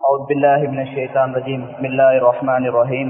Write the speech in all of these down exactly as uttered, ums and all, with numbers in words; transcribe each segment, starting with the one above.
أعوذ بالله من الشيطان الرجيم بسم الله الرحمن الرحيم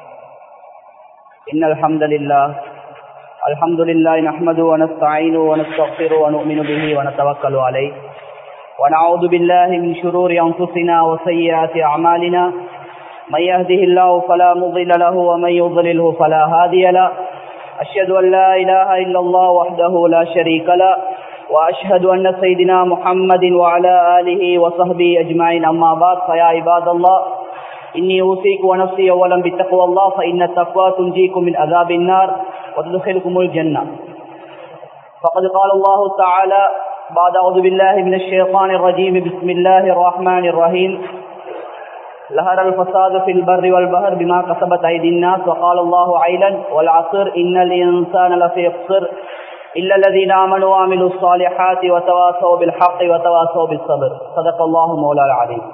إن الحمد لله الحمد لله نحمده ونستعينه ونستغفره ونؤمن به ونتوكل عليه ونعوذ بالله من شرور أنفسنا وسيئات أعمالنا من يهده الله فلا مضل له ومن يضلله فلا هادي له أشهد أن لا إله إلا الله وحده لا شريك له وأشهد أن سيدنا محمد وعلى آله وصحبه أجمعين أما بعد فيا عباد الله إني أوصيكم ونفسي أولا بتقوى الله فإن التقوى تنجيكم من عذاب النار وتدخلكم الجنة. فقد قال الله تعالى بعد أعوذ بالله من الشيطان الرجيم بسم الله الرحمن الرحيم ظهر الفساد في البر والبحر بما كسبت أيدي الناس وقال الله عيلا والعصر إن الإنسان لفي خسر إلا الذين آمنوا وعملوا الصالحات وتواصوا بالحق وتواصوا بالصبر صدق الله مولانا العظيم.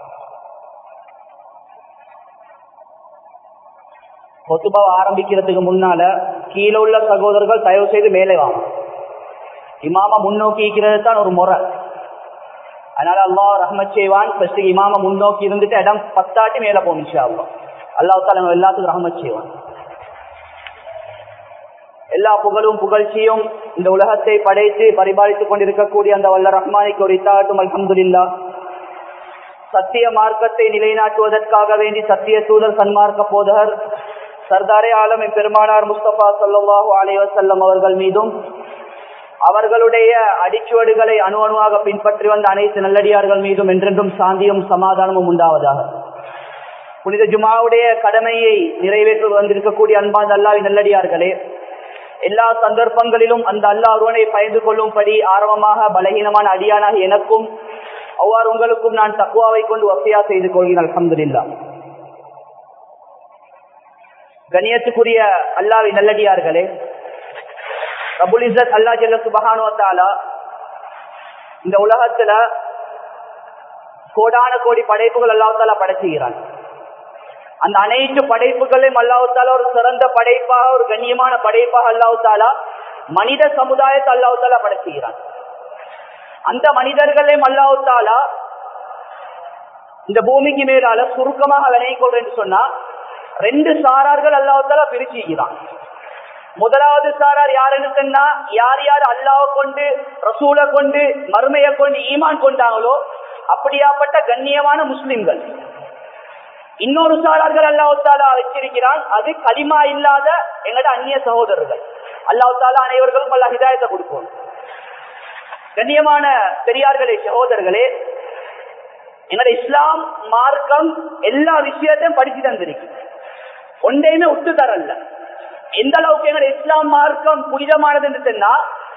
கொத்துபாவை ஆரம்பிக்கிறதுக்கு முன்னால கீழே உள்ள சகோதரர்கள் தயவு செய்து மேலே வாங்க. இமாம முன்னோக்கி இருக்கிறது தான் ஒரு முறை. அதனால அல்லாஹ் ரஹ்மத் செய்வான். ஃபர்ஸ்ட் இமாம முன்னோக்கி இருந்துட்டு இடம் பத்தாட்டி மேல போகும் இன்ஷா அல்லாஹ். அல்லாஹ் தஆலா எல்லாத்துக்கும் ரஹ்மத் செய்வான். எல்லா புகழும் புகழ்ச்சியும் இந்த உலகத்தை படைத்து பரிபாலித்துக் கொண்டிருக்கக்கூடிய அந்த வல்ல ரஹ்மானுக்கு உரித்தாட்டும் அல்ஹம்துலில்லாஹ். சத்திய மார்க்கத்தை நிலைநாட்டுவதற்காக வேண்டி சத்திய தூதர் சன்மார்க்க போதகர் சர்தாரே ஆலம் பெருமானார் முஸ்தபா ஸல்லல்லாஹு அலைஹி வஸல்லம் அவர்கள் மீதும் அவர்களுடைய அடிச்சுவடுகளை அணு அணுவாக பின்பற்றி வந்த அனைத்து நல்லடியார்கள் மீதும் என்றென்றும் சாந்தியும் சமாதானமும் உண்டாவதாக. புனித ஜுமாவுடைய கடமையை நிறைவேற்ற வந்திருக்கக்கூடிய அன்பான அல்லாஹ்வின் நல்லடியார்களே, எல்லா சந்தர்ப்பங்களிலும் அந்த அல்லாஹ் ஒருவனை பயந்து கொள்ளும்படி ஆரம்பமாக பலகீனமான அடியானாக எனக்கும் அவ்வாறு உங்களுக்கும் நான் தக்வாவை கொண்டு வசியா செய்து கொள்கிறேன். அல்ஹம்துலில்லாஹ். கண்ணியத்துக்குரிய அல்லாஹ்வின் நல்லடியார்களே, ரப்புல் இஸ்ஸத் அல்லாஹ் ஜல்ல சுப்ஹானஹு வ தஆலா இந்த உலகத்துல கோடான கோடி படைப்புகள் அல்லாஹ் தஆலா படைச்சுகிறான். அந்த அனைத்து படைப்புகளையும் அல்லாஹ் தஆலா ஒரு சிறந்த படைப்பாக, ஒரு கண்ணியமான படைப்பாக அல்லாஹ் தஆலா மனித சமுதாயத்தை அல்லாஹ் தஆலா படைச்சுகிறான். அந்த மனிதர்களையும் அல்லாஹ் தஆலா இந்த பூமிக்கு மேலால சுருக்கமாக விளங்கிக் கொள்றேன் என்று சொன்னா ரெண்டு சாரார்கள் அல்லாஹ் தஆலா பிரிச்சுகிறான். முதலாவது சாரார் யாருன்னு சொன்னா, யார் யார் அல்லாஹ்வை கொண்டு ரசூலை கொண்டு மறுமையை கொண்டு ஈமான் கொண்டாங்களோ அப்படியாப்பட்ட கண்ணியமான முஸ்லிம்கள். இன்னொரு சாரார்கள் அல்லாஹ் தஆலா வச்சிருக்கிறான், அது கலிமா இல்லாத எங்கட அந்நிய சகோதரர்கள். அல்லாஹ் தஆலா அனைவர்களும் அல்லாஹ் ஹிதாயத்தை கொடுக்கும். கண்ணியமான பெரியார்களே, சகோதரர்களே, எங்கட இஸ்லாம் மார்க்கம் எல்லா விஷயத்தையும் படிச்சு தந்திருக்கு, ஒன்றையுமே விட்டு தரல. எந்த அளவுக்கு எங்கட இஸ்லாம் மார்க்கம் புனிதமானது என்று சொன்னா,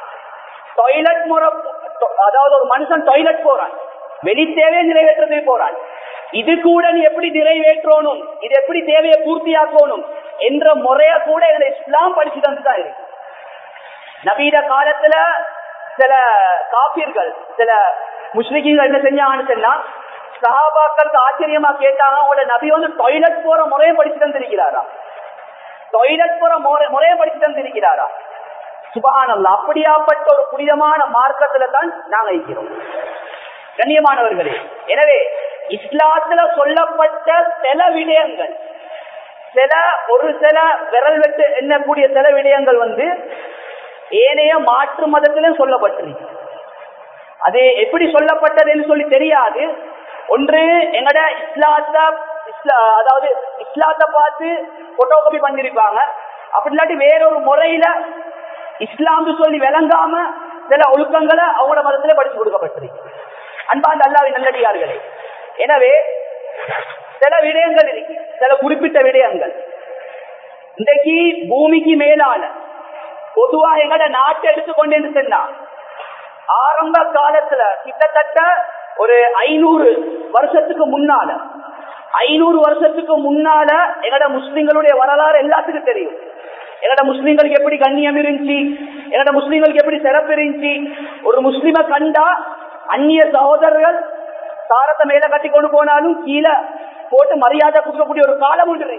டாய்லெட் முறை, அதாவது ஒரு மனுஷன் டாய்லெட் போறான், வெளி தேவையை நிறைவேற்றதுக்கு போறான், இது கூட நீ எப்படி நிறைவேற்றணும், இது எப்படி தேவையை பூர்த்தியாக்கணும் என்ற முறைய கூட எங்களை இஸ்லாம் படிச்சு தந்துதான் இருக்கு. நபீத காலத்துல சில காபிர்கள், சில முஸ்லிம்கள் என்ன செஞ்சாங்கன்னு சொன்னா, சஹாபாக்களுக்கு ஆச்சரியமா கேட்டாங்க, உங்களோட நபி வந்து டாய்லெட் போற முறையை படிச்சு தந்திருக்கிறாரா, டாய்லெட் போற முறையை படிச்சு தந்திருக்கிறாரா? சுப்ஹானல்லாஹ். அப்படியாப்பட்ட ஒரு புனிதமான மார்க்கத்துல தான் நாங்க இருக்கிறோம். கண்ணியமானவர்களே, எனவே இஸ்லாத்துல சொல்லப்பட்ட சில விடயங்கள், சில ஒரு சில விரல் வெட்டு எண்ணக்கூடிய சில விடயங்கள் வந்து ஏனைய மாற்று மதத்திலும் சொல்லப்பட்டிருக்கு. அது எப்படி சொல்லப்பட்டதுன்னு சொல்லி தெரியாது. ஒன்று எங்கட இஸ்லாத்த இஸ்லா அதாவது இஸ்லாத்தை பார்த்து போட்டோ காப்பி பண்ணிருப்பாங்க. அப்படி இல்லாட்டி வேறொரு முறையில இஸ்லாம் சொல்லி விளங்காம சில ஒழுக்கங்களை அவங்களோட மதத்திலே படிச்சு கொடுக்கப்பட்டிருக்கு. அன்பார்ந்த அல்லாஹ்வின் நல்லடியார்களே, எனவே சில விடயங்கள் இருக்கு, சில குறிப்பிட்ட விடயங்கள். இன்றைக்கு பூமிக்கு மேலான பொதுவாக எங்கட நாட்டை எடுத்துக்கொண்டு சொன்னா, ஆரம்ப காலத்துல கிட்டத்தட்ட ஒரு ஐநூறு வருஷத்துக்கு முன்னால ஐநூறு வருஷத்துக்கு முன்னால எங்கட முஸ்லிம்களுடைய வரலாறு எல்லாத்துக்கும் தெரியும். எங்கட முஸ்லிம்களுக்கு எப்படி கண்ணியம் இருந்துச்சு, எங்கட முஸ்லிம்களுக்கு எப்படி சிறப்பு இருந்துச்சு. ஒரு முஸ்லிமை கண்டா அந்நிய சகோதரர்கள் சாரத்தை மேல கட்டி கொண்டு போனாலும் கீழே போட்டு மரியாதை கொடுக்கக்கூடிய ஒரு காலம் உண்டு.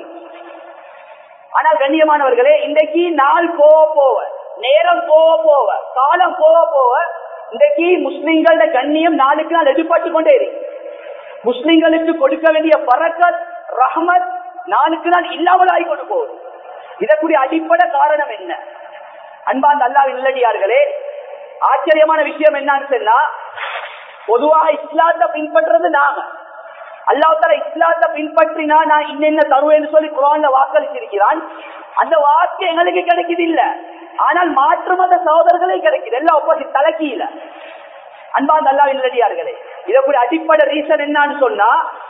ஆனால் கண்ணியமானவர்களே, இன்றைக்கு நாள் போக போவ, நேரம் போக போவ, காலம் போக போவ இன்றைக்கு முஸ்லிம்களோட கண்ணியம் நாளுக்கு நாள் எதிர்பார்த்து கொண்டே இருக்கு. முஸ்லிம்களுக்கு கொடுக்க வேண்டிய பரக்கத் ரஹ்மத் நாளுக்கு நாள் இல்லாமல் ஆகி கொண்டு போகுது. இதற்குரிய அடிப்படை காரணம் என்ன? அன்பார்ந்த அல்லாஹ்வின் நல்லடியார்களே, ஆச்சரியமான விஷயம் என்னன்னு சொன்னா, பொதுவாக இஸ்லாத்தை பின்பற்றது நாங்க. அல்லாஹ் தஆலா இஸ்லாத்தை பின்பற்றினா நான் இன்னென்ன தருவேன்னு சொல்லி குர்ஆன்ல வாக்களிச்சிருக்கிறான். அந்த வாக்கு எங்களுக்கு கிடைக்குது இல்ல, ஆனால் மாற்று மத சகோதரர்களே கிடைக்குது. எல்லாம் ஒப்போசிட் தலைக்கீழ. அன்பார்ந்த அல்லாஹ்வின் நல்லடியார்களே, இதற்குரிய அடிப்படை ரீசன் என்னன்னு சொன்னா,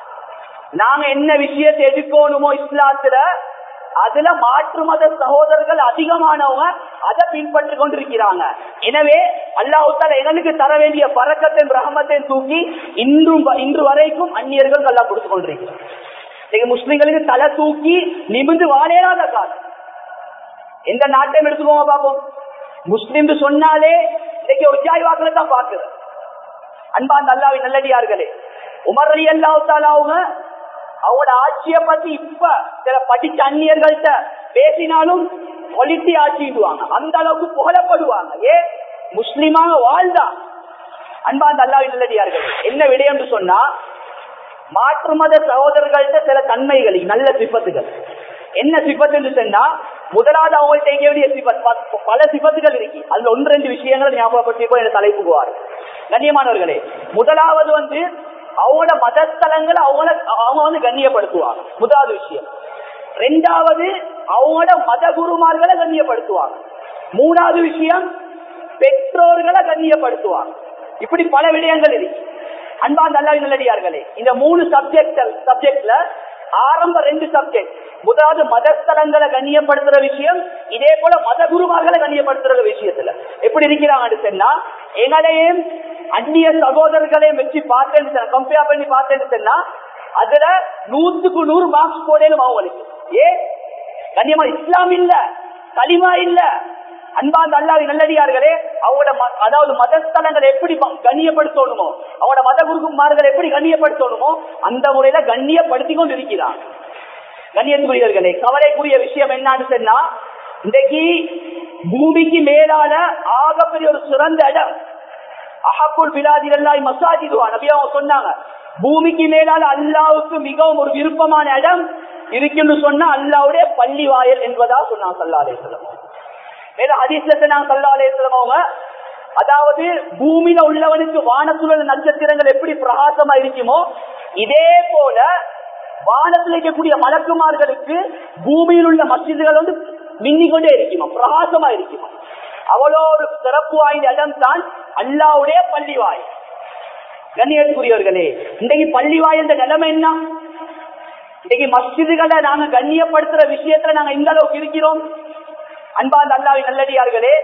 நாங்க என்ன விஷயத்தை எடுக்கணுமோ இஸ்லாத்துல அதுல மாற்று மத சகோதரர்கள் அதிகமானவங்க அதை பின்பற்றி கொண்டிருக்கிறாங்க. எனவே அல்லாஹ் தஆலா எங்களுக்கு தர வேண்டிய பரக்கத்தின் ரஹமத்தின் தூக்கி இன்றும் இன்று வரைக்கும் அந்நியர்கள் நல்லா கொடுத்து கொண்டிருக்கிறார். இன்னைக்கு முஸ்லிம்களுக்கு தலை தூக்கி நிமிந்து வாழேறாத காலம். எந்த நாட்டையும் எடுத்துக்கோங்க பார்ப்போம். முஸ்லிம் சொன்னாலே இன்னைக்கு ஒரு ஜாய் வாக்குல தான் பாக்குறது. அன்பார்ந்த அல்லாஹ்வின் நல்லடியார்களே, உமர் ரலியல்லாஹு தஆலா அவங்க அவங்களோட ஆட்சியை பத்தி இப்ப சில படிச்ச அந்நியர்கள்ட்ட பேசினாலும் குவாலிட்டி ஆட்சிடுவாங்க. அந்த அளவுக்கு புகழப்படுவாங்க. ஏ முஸ்லிமாக வாழ்ந்தா. அன்பார்ந்த அல்லாஹ்வின் நல்லடியார்களே, என்ன விடயம் என்று சொன்னா, மாற்று மத சகோதரர்கள்ட்ட சில தன்மைகள், நல்ல சிபத்துகள். என்ன சிபத்து என்று சொன்னா, முதலாவது அவங்கள்ட்ட கேட்க வேண்டிய சிபத், பல சிபத்துகள் இருக்கு. அதுல ஒன்று ரெண்டு விஷயங்களை ஞாபகப்படுத்தி என தலைப்புக்குவார். கண்ணியமானவர்களே, முதலாவது வந்து அவங்களோட மதஸ்தலங்களை அவங்கள அவங்க வந்து கண்ணியப்படுத்துவாங்க. முதலாவது விஷயம். ரெண்டாவது அவங்களோட மத குருமார்களை கண்ணியப்படுத்துவாங்க. மூணாவது விஷயம் பெற்றோர்களை கண்ணியப்படுத்துவாங்க. இப்படி பல விடயங்கள் இருக்கு. அன்பார்ந்த அல்லாஹ்வின் நல்லடியார்களே, இந்த மூணு சப்ஜெக்ட் சப்ஜெக்ட்ல ஆரம்ப ரெண்டு சப்ஜெக்ட், முதலாவது மதஸ்தலங்களை கண்ணியப்படுத்துற விஷயம், இதே போல மத குருமார்களை கண்ணியப்படுத்துற விஷயத்துல எப்படி இருக்கிறாங்க சொன்னா, எங்களையும் அந்நிய சகோதரர்களையும் வச்சு பார்த்தேன்னு கம்பேர் பண்ணி பார்த்தேன்னு சொன்னா அதுல நூத்துக்கு நூறு மார்க்ஸ் போடலும் அவங்களுக்கு. ஏ கண்ணியமா இஸ்லாம் இல்ல, கலிமா இல்ல. அன்பார்ந்த அல்லாஹ்வின் நல்லடியார்களே, அவங்களோட அதாவது மதஸ்தலங்களை எப்படி கண்ணியப்படுத்தணுமோ, அவங்களோட மத குருமார்களை எப்படி கண்ணியப்படுத்தணுமோ அந்த முறையில கண்ணியப்படுத்தி கொண்டு இருக்கிறார். கண்ணியத்துக்குரியவர்களே, கவலைக்குரிய விஷயம் என்னன்னு சொன்னா, இன்றைக்கு பூமிக்கு மேலான ஆகப்பெரிய ஒரு சிறந்த இடம் அஹப்புல் பிலாதில்லாஹி மஸாஜிதுஹா. நபி அவங்க சொன்னாங்க, பூமிக்கு மேலால அல்லாஹ்வுக்கு மிகவும் ஒரு விருப்பமான இடம் இருக்குன்னு சொன்னா அல்லாஹ்வுடைய பள்ளி வாயில் என்பதா சொன்னாங்க ஸல்லல்லாஹு அலைஹி வஸல்லம். மேல ஹதீஸ்ல சொன்னாங்க ஸல்லல்லாஹு அலைஹி வஸல்லம் அவங்க, அதாவது பூமியில உள்ளவனுக்கு வானத்துல நட்சத்திரங்கள் எப்படி பிரகாசமா இருக்குமோ இதே போல வானத்தில் இருக்கக்கூடிய மலக்குமார்களுக்கு பூமியில் உள்ள மஸ்ஜிதுகள் வந்து மின்னிக்கொண்டே இருக்குமா, பிரகாசமா இருக்குமா. அவ்வளோ ஒரு சிறப்பு வாய்ந்த இடம் தான் அல்லாஹ்வுடைய பள்ளி வாயில். கண்ணியத்துக்குரியவர்களே, இன்றைக்கு பள்ளி வாயில் நிலைமை என்ன? இன்னைக்கு மஸ்ஜிதுகளை நாங்க கண்ணியப்படுத்துற விஷயத்துல நாங்க இந்த அளவுக்கு இருக்கிறோம். அன்பார்ந்த அல்லாஹ்வின் நல்லடியார்களே,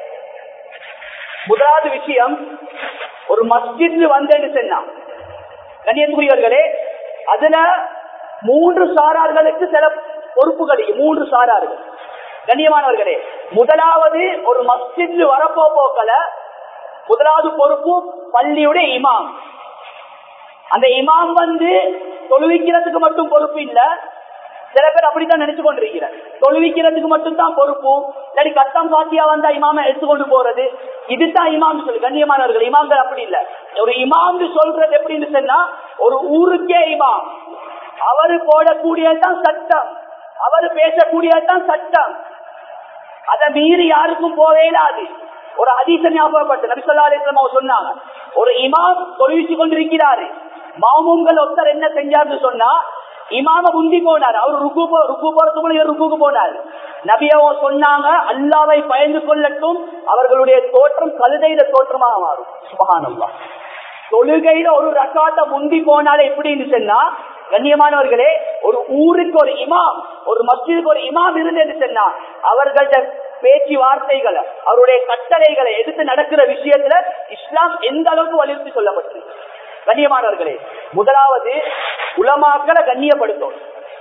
முதலாவது விஷயம், ஒரு மஸ்ஜித் வந்தேன்னு சொன்னா கண்ணியத்துக்குரியவர்களே, அதுல மூன்று சாரார்களுக்கு சில பொறுப்புகள், மூன்று சாரார்கள். கண்ணியமானவர்களே, முதலாவது ஒரு மஸ்ஜித் வரப்போ போக்கல முதலாவது பொறுப்பு பள்ளியுடைய இமாம். அந்த இமாம் வந்து தொழுவிக்கிறதுக்கு மட்டும் பொறுப்பு இல்ல. சில பேர் அப்படித்தான் நினைச்சு கொண்டிருக்கிறார், தொழுவிக்கிறதுக்கு மட்டும் தான் பொறுப்பு, இல்லாட்டி கட்டம் பாத்தியா வந்தா இமாம எடுத்துக்கொண்டு போறது, இதுதான் இமாம் சொல்லு. கண்ணியமானவர்கள், இமாம்கள் அப்படி இல்ல. ஒரு இமாம் சொல்றது எப்படின்னு சொன்னா, ஒரு ஊருக்கே இமாம், அவரு போடக்கூடியதான் சட்டம், அவரு பேசக்கூடியதான் சட்டம், அதை மீறி யாருக்கும் போவேலாது. ஒரு ஹதீஸை ஞாபகப்பட்டு நபி ஸல்லல்லாஹு அலைஹி வஸல்லம் சொன்னாங்க, ஒரு இமாம் தொழுவிச்சு கொண்டிருக்கிறாரு, மாமூம்கள் ஒருத்தர் என்ன செஞ்சாருன்னு சொன்னா, இமாம முந்தி போனார், அவர் ருக்கு ருக்கு போறதுக்கு ருக்குக்கு போனார். நபியாவோ சொன்னாங்க, அல்லாஹ்வை பயந்து கொள்ளட்டும், அவர்களுடைய தோற்றம் கழுதையில தோற்றமாக மாறும். சுப்ஹானல்லாஹ். தொழுகையில ஒரு ரக்காத்த முந்தி போனாலே எப்படின்னு சொன்னா, கண்ணியமானவர்களே, ஒரு ஊருக்கு ஒரு இமாம், ஒரு மஸ்ஜிதுக்கு ஒரு இமாம் இருந்து சொன்னா அவர்கள்ட்ட பேச்சு வார்த்தைகளை, அவருடைய கட்டளைகளை எடுத்து நடக்கிற விஷயத்துல இஸ்லாம் எந்த அளவுக்கு வலியுறுத்தி சொல்லப்பட்டிருக்கு. கண்ணியமானவர்களே, முதலாவது உலமாக்களை கண்ணியப்படுத்தும்.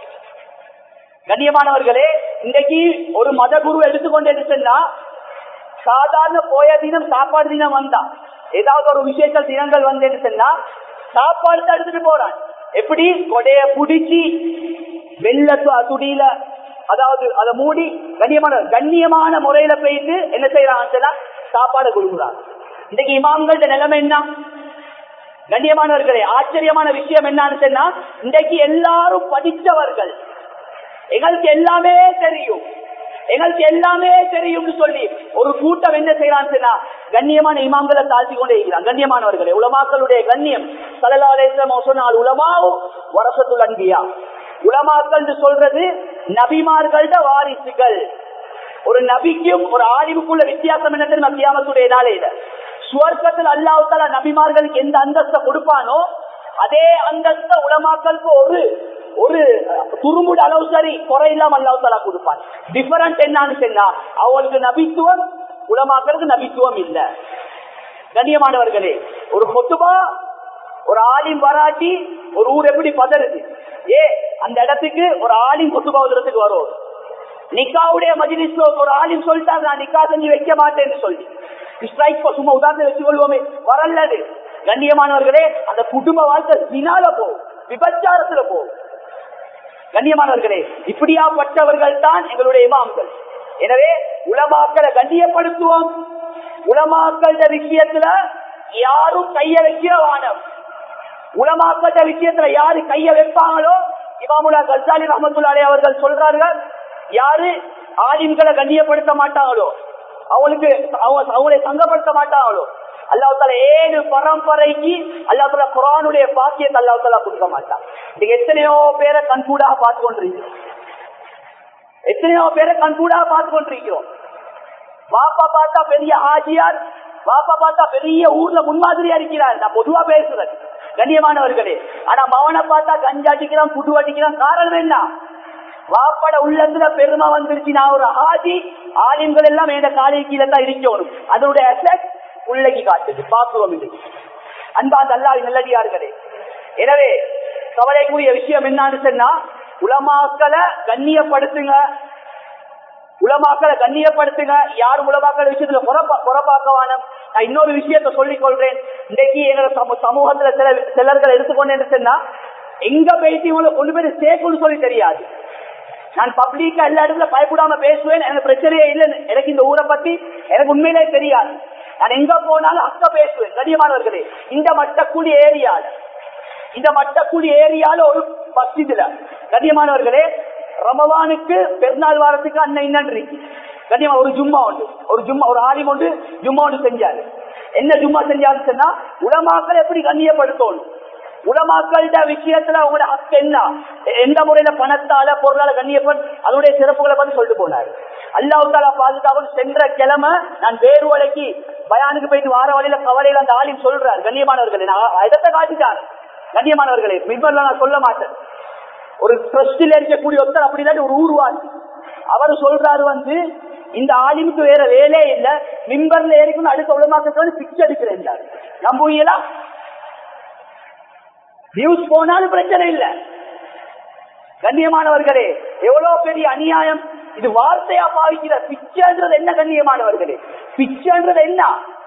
கண்ணியமானவர்களே, இன்றைக்கு ஒரு மத குரு எடுத்துக்கொண்டு சொன்னா, சாதாரண போய தினம் சாப்பாடு தினம் வந்தா, ஏதாவது ஒரு விசேஷ தினங்கள் வந்து சொன்னா சாப்பாடு தான் எடுத்துட்டு போறான். எப்படி கொடைய புடிச்சு வெள்ள துடியில, அதாவது அதை மூடி கண்ணியமான கண்ணியமான முறையில போயிட்டு என்ன செய்யறாங்க, சாப்பாடு கொடுக்குறாங்க. இன்னைக்கு இமாம்களோட நிலைமை என்ன? கண்ணியமானவர்களே, ஆச்சரியமான விஷயம் என்னன்னு சொன்னா, இன்றைக்கு எல்லாரும் படித்தவர்கள், எங்களுக்கு எல்லாமே தெரியும் எங்களுக்கு எல்லாமே தெரியும் சொல்லி ஒரு கூட்டம் என்ன செய்யறான்னு சொன்னா, கண்ணியமான இமாம்களை தாழ்த்தி கொண்டே இருக்கிறான். கண்ணியமானவர்களே, உலமாக்களுடைய கண்ணியம் ஸல்லல்லாஹு அலைஹி வஸல்லம் சொன்னால் உலமாவும் வரசத்துல் அன்பியா. உலமாக்கள் சொல்றது நபிமார்கள்ட வாரிசுகள். ஒரு நபிக்கும் ஒரு ஆலிமுக்குள்ள வித்தியாசம் என்ன தெரியுமா? கியாமத்துடைய நாளையில சுவர்க்கத்தில் அல்லாஹ் தஆலா நபிமார்களுக்கு எந்த அந்தஸ்தை கொடுப்பானோ அதே அந்தஸ்த உலமாக்களுக்கு ஒரு ஒரு துருமுட அளவு சரி குறை இல்லாம அல்லாஹ் தஆலா கொடுப்பான். டிஃபரண்ட் என்னன்னு சொன்னா, அவங்களுக்கு நபித்துவம், உலமாக்களுக்கு நபித்துவம் இல்ல. கண்ணியமானவர்களே, ஒரு ஹுத்பா ஒரு ஆலிம் வராட்டி ஒரு ஊர் எப்படி பதறுது? ஏ அந்த இடத்துக்கு ஒரு ஆலிம் ஹுத்பா ஓதுறதுக்கு வரும். நிக்காவுடைய மஜ்லிஸ்ல ஒரு ஆலிம் சொல்லிட்டாரு, நான் நிக்கா செஞ்சு வைக்க மாட்டேன்னு சொல்லி ஸ்ட்ரைக் சும்மா உதாரணம் வச்சு கொள்வோமே, வரலது. கண்ணியமானவர்களே, அந்த குடும்ப வாழ்க்கை தினால போகும், விபச்சாரத்துல போகும். கண்ணியமானவர்களே, இப்படியாப்பட்டவர்கள் தான் எங்களுடைய இமாம்கள். எனவே உலமாக்களை கண்ணியப்படுத்துவோம். உலமாக்கள விஷயத்துல யாரும் கைய வைக்கிற வானம். உலமாக்கள விஷயத்துல யாரு கைய வைப்பாங்களோ, இமாமுல்லா கஸ்ஸாலி ரஹ்மத்துல்லாஹி அலைஹி அவர்கள் சொல்றார்கள், யாரு ஆலிம்களை கண்ணியப்படுத்த மாட்டாங்களோ, அவங்களுக்கு அவங்களை சங்கப்படுத்த மாட்டாங்களோ, அல்லாஹ் தஆலா ஏழு பரம்பரைக்கு அல்லாஹ் தஆலா குர்ஆனுடைய பாக்கியத்தை அல்லாஹ் தஆலா கொடுக்க மாட்டான். நீங்க எத்தனையோ பேரை கண்கூடாக பார்த்து கொண்டிருக்கிறோம், எத்தனையோ பேரை கண்கூடாக பார்த்து கொண்டிருக்கிறோம். வாப்பா பார்த்தா பெரிய ஆஜியார், வாப்பா பார்த்தா பெரிய ஊர்ல முன்மாதிரியா இருக்கிறார். நான் பொதுவா பேசுறேன் கண்ணியமானவர்களே. ஆனா மவனை பார்த்தா கஞ்சா அடிக்கிறான், புட்டு அடிக்கிறான். காரணம் என்ன? வாப்பட உள்ளத்துல பெருமை வந்துருச்சு, நான் ஒரு ஆஜி, ஆலிம்கள் எல்லாம் எந்த காலை கீழே தான் இருக்கணும். அதனுடைய எஃபெக்ட் உள்ளகி காட்டுது, பாக்குவோம் இல்லை. அன்பாந்த அல்லாஹ் நல்லடியார்களே, எனவே கவலைக்குரிய விஷயம் என்னன்னு சொன்னா, உலமாக்களை கண்ணியப்படுத்துங்க, உலமாக்களை கண்ணியப்படுத்துங்க. யாரும் உலமாக்கள் விஷயத்துல புறப்பாக்கவான. நான் இன்னொரு விஷயத்த சொல்லிக் கொள்றேன். இன்றைக்கு எங்க சமூகத்துல சில சிலர்கள் எடுத்துக்கொண்டேன்னு சொன்னா, எங்க பேசி கொண்டு போய் சேர்க்கணும்னு சொல்லி தெரியாது. நான் பப்ளிக்கா எல்லா இடத்துல பயப்படாம பேசுவேன், எனக்கு பிரச்சனையே இல்லை. எனக்கு இந்த ஊரை பத்தி எனக்கு உண்மையிலே தெரியாது. நான் எங்க போனாலும் அக்க பேசுவேன். கண்ணியமானவர்களே, இந்த மட்டக்குடி ஏரியால இந்த மட்டக்குடி ஏரியால ஒரு மஸ்ஜிதுல கண்ணியமானவர்களே, ரமலானுக்கு பெருநாள் வாரத்துக்கு அண்ணன் இன்னன்றி கண்ணியமா ஒரு ஜும்மா உண்டு, ஒரு ஜும்மா ஒரு ஆலிம் உண்டு ஜும்மா ஒன்று செஞ்சாரு. என்ன ஜும்மா செஞ்சாருன்னு சொன்னா, உலமாக்கள் எப்படி கண்ணியப்படுத்தணும், உலமாக்கள விஷயத்துல அவங்களோட ஹக்கு என்ன, எந்த முறையில பணத்தால பொருளால கண்ணியப்பட் அதனுடைய சிறப்புகளை பத்தி சொல்லிட்டு போனாரு. அல்லாஹ் தஆலா பாதுகாப்பு. சென்ற கிழமை நான் வேறு வழிக்கு பயானுக்கு போயிட்டு வார வழியில கவலையில அந்த ஆலிம் சொல்றாரு. கண்ணியமானவர்களே, நான் இடத்தை காட்டிட்டாரு. கண்ணியமானவர்களே, மிம்பர்ல நான் சொல்ல மாட்டேன். ஒரு ட்ரஸ்டில் இருக்கக்கூடிய ஒருத்தர் அப்படிதான் ஒரு ஊர்வாசி, அவர் சொல்றாரு வந்து, இந்த ஆலிமுக்கு வேற வேலையே இல்ல, மிம்பர்ல ஏறிக்கணும் அடுத்த உலமாக்கள் பிக்ஸ் எடுக்கிறேன். நம்புவீங்களா? நியூஸ் போனாலும் பிரச்சனை இல்ல. கண்ணியமானவர்களே, எவ்வளவு பெரிய அநியாயம் இது. வார்த்தையா பாவிக்கிற பிச்சைன்றது என்ன? கண்ணியமானவர்களே, பிச்சைன்றது என்ன?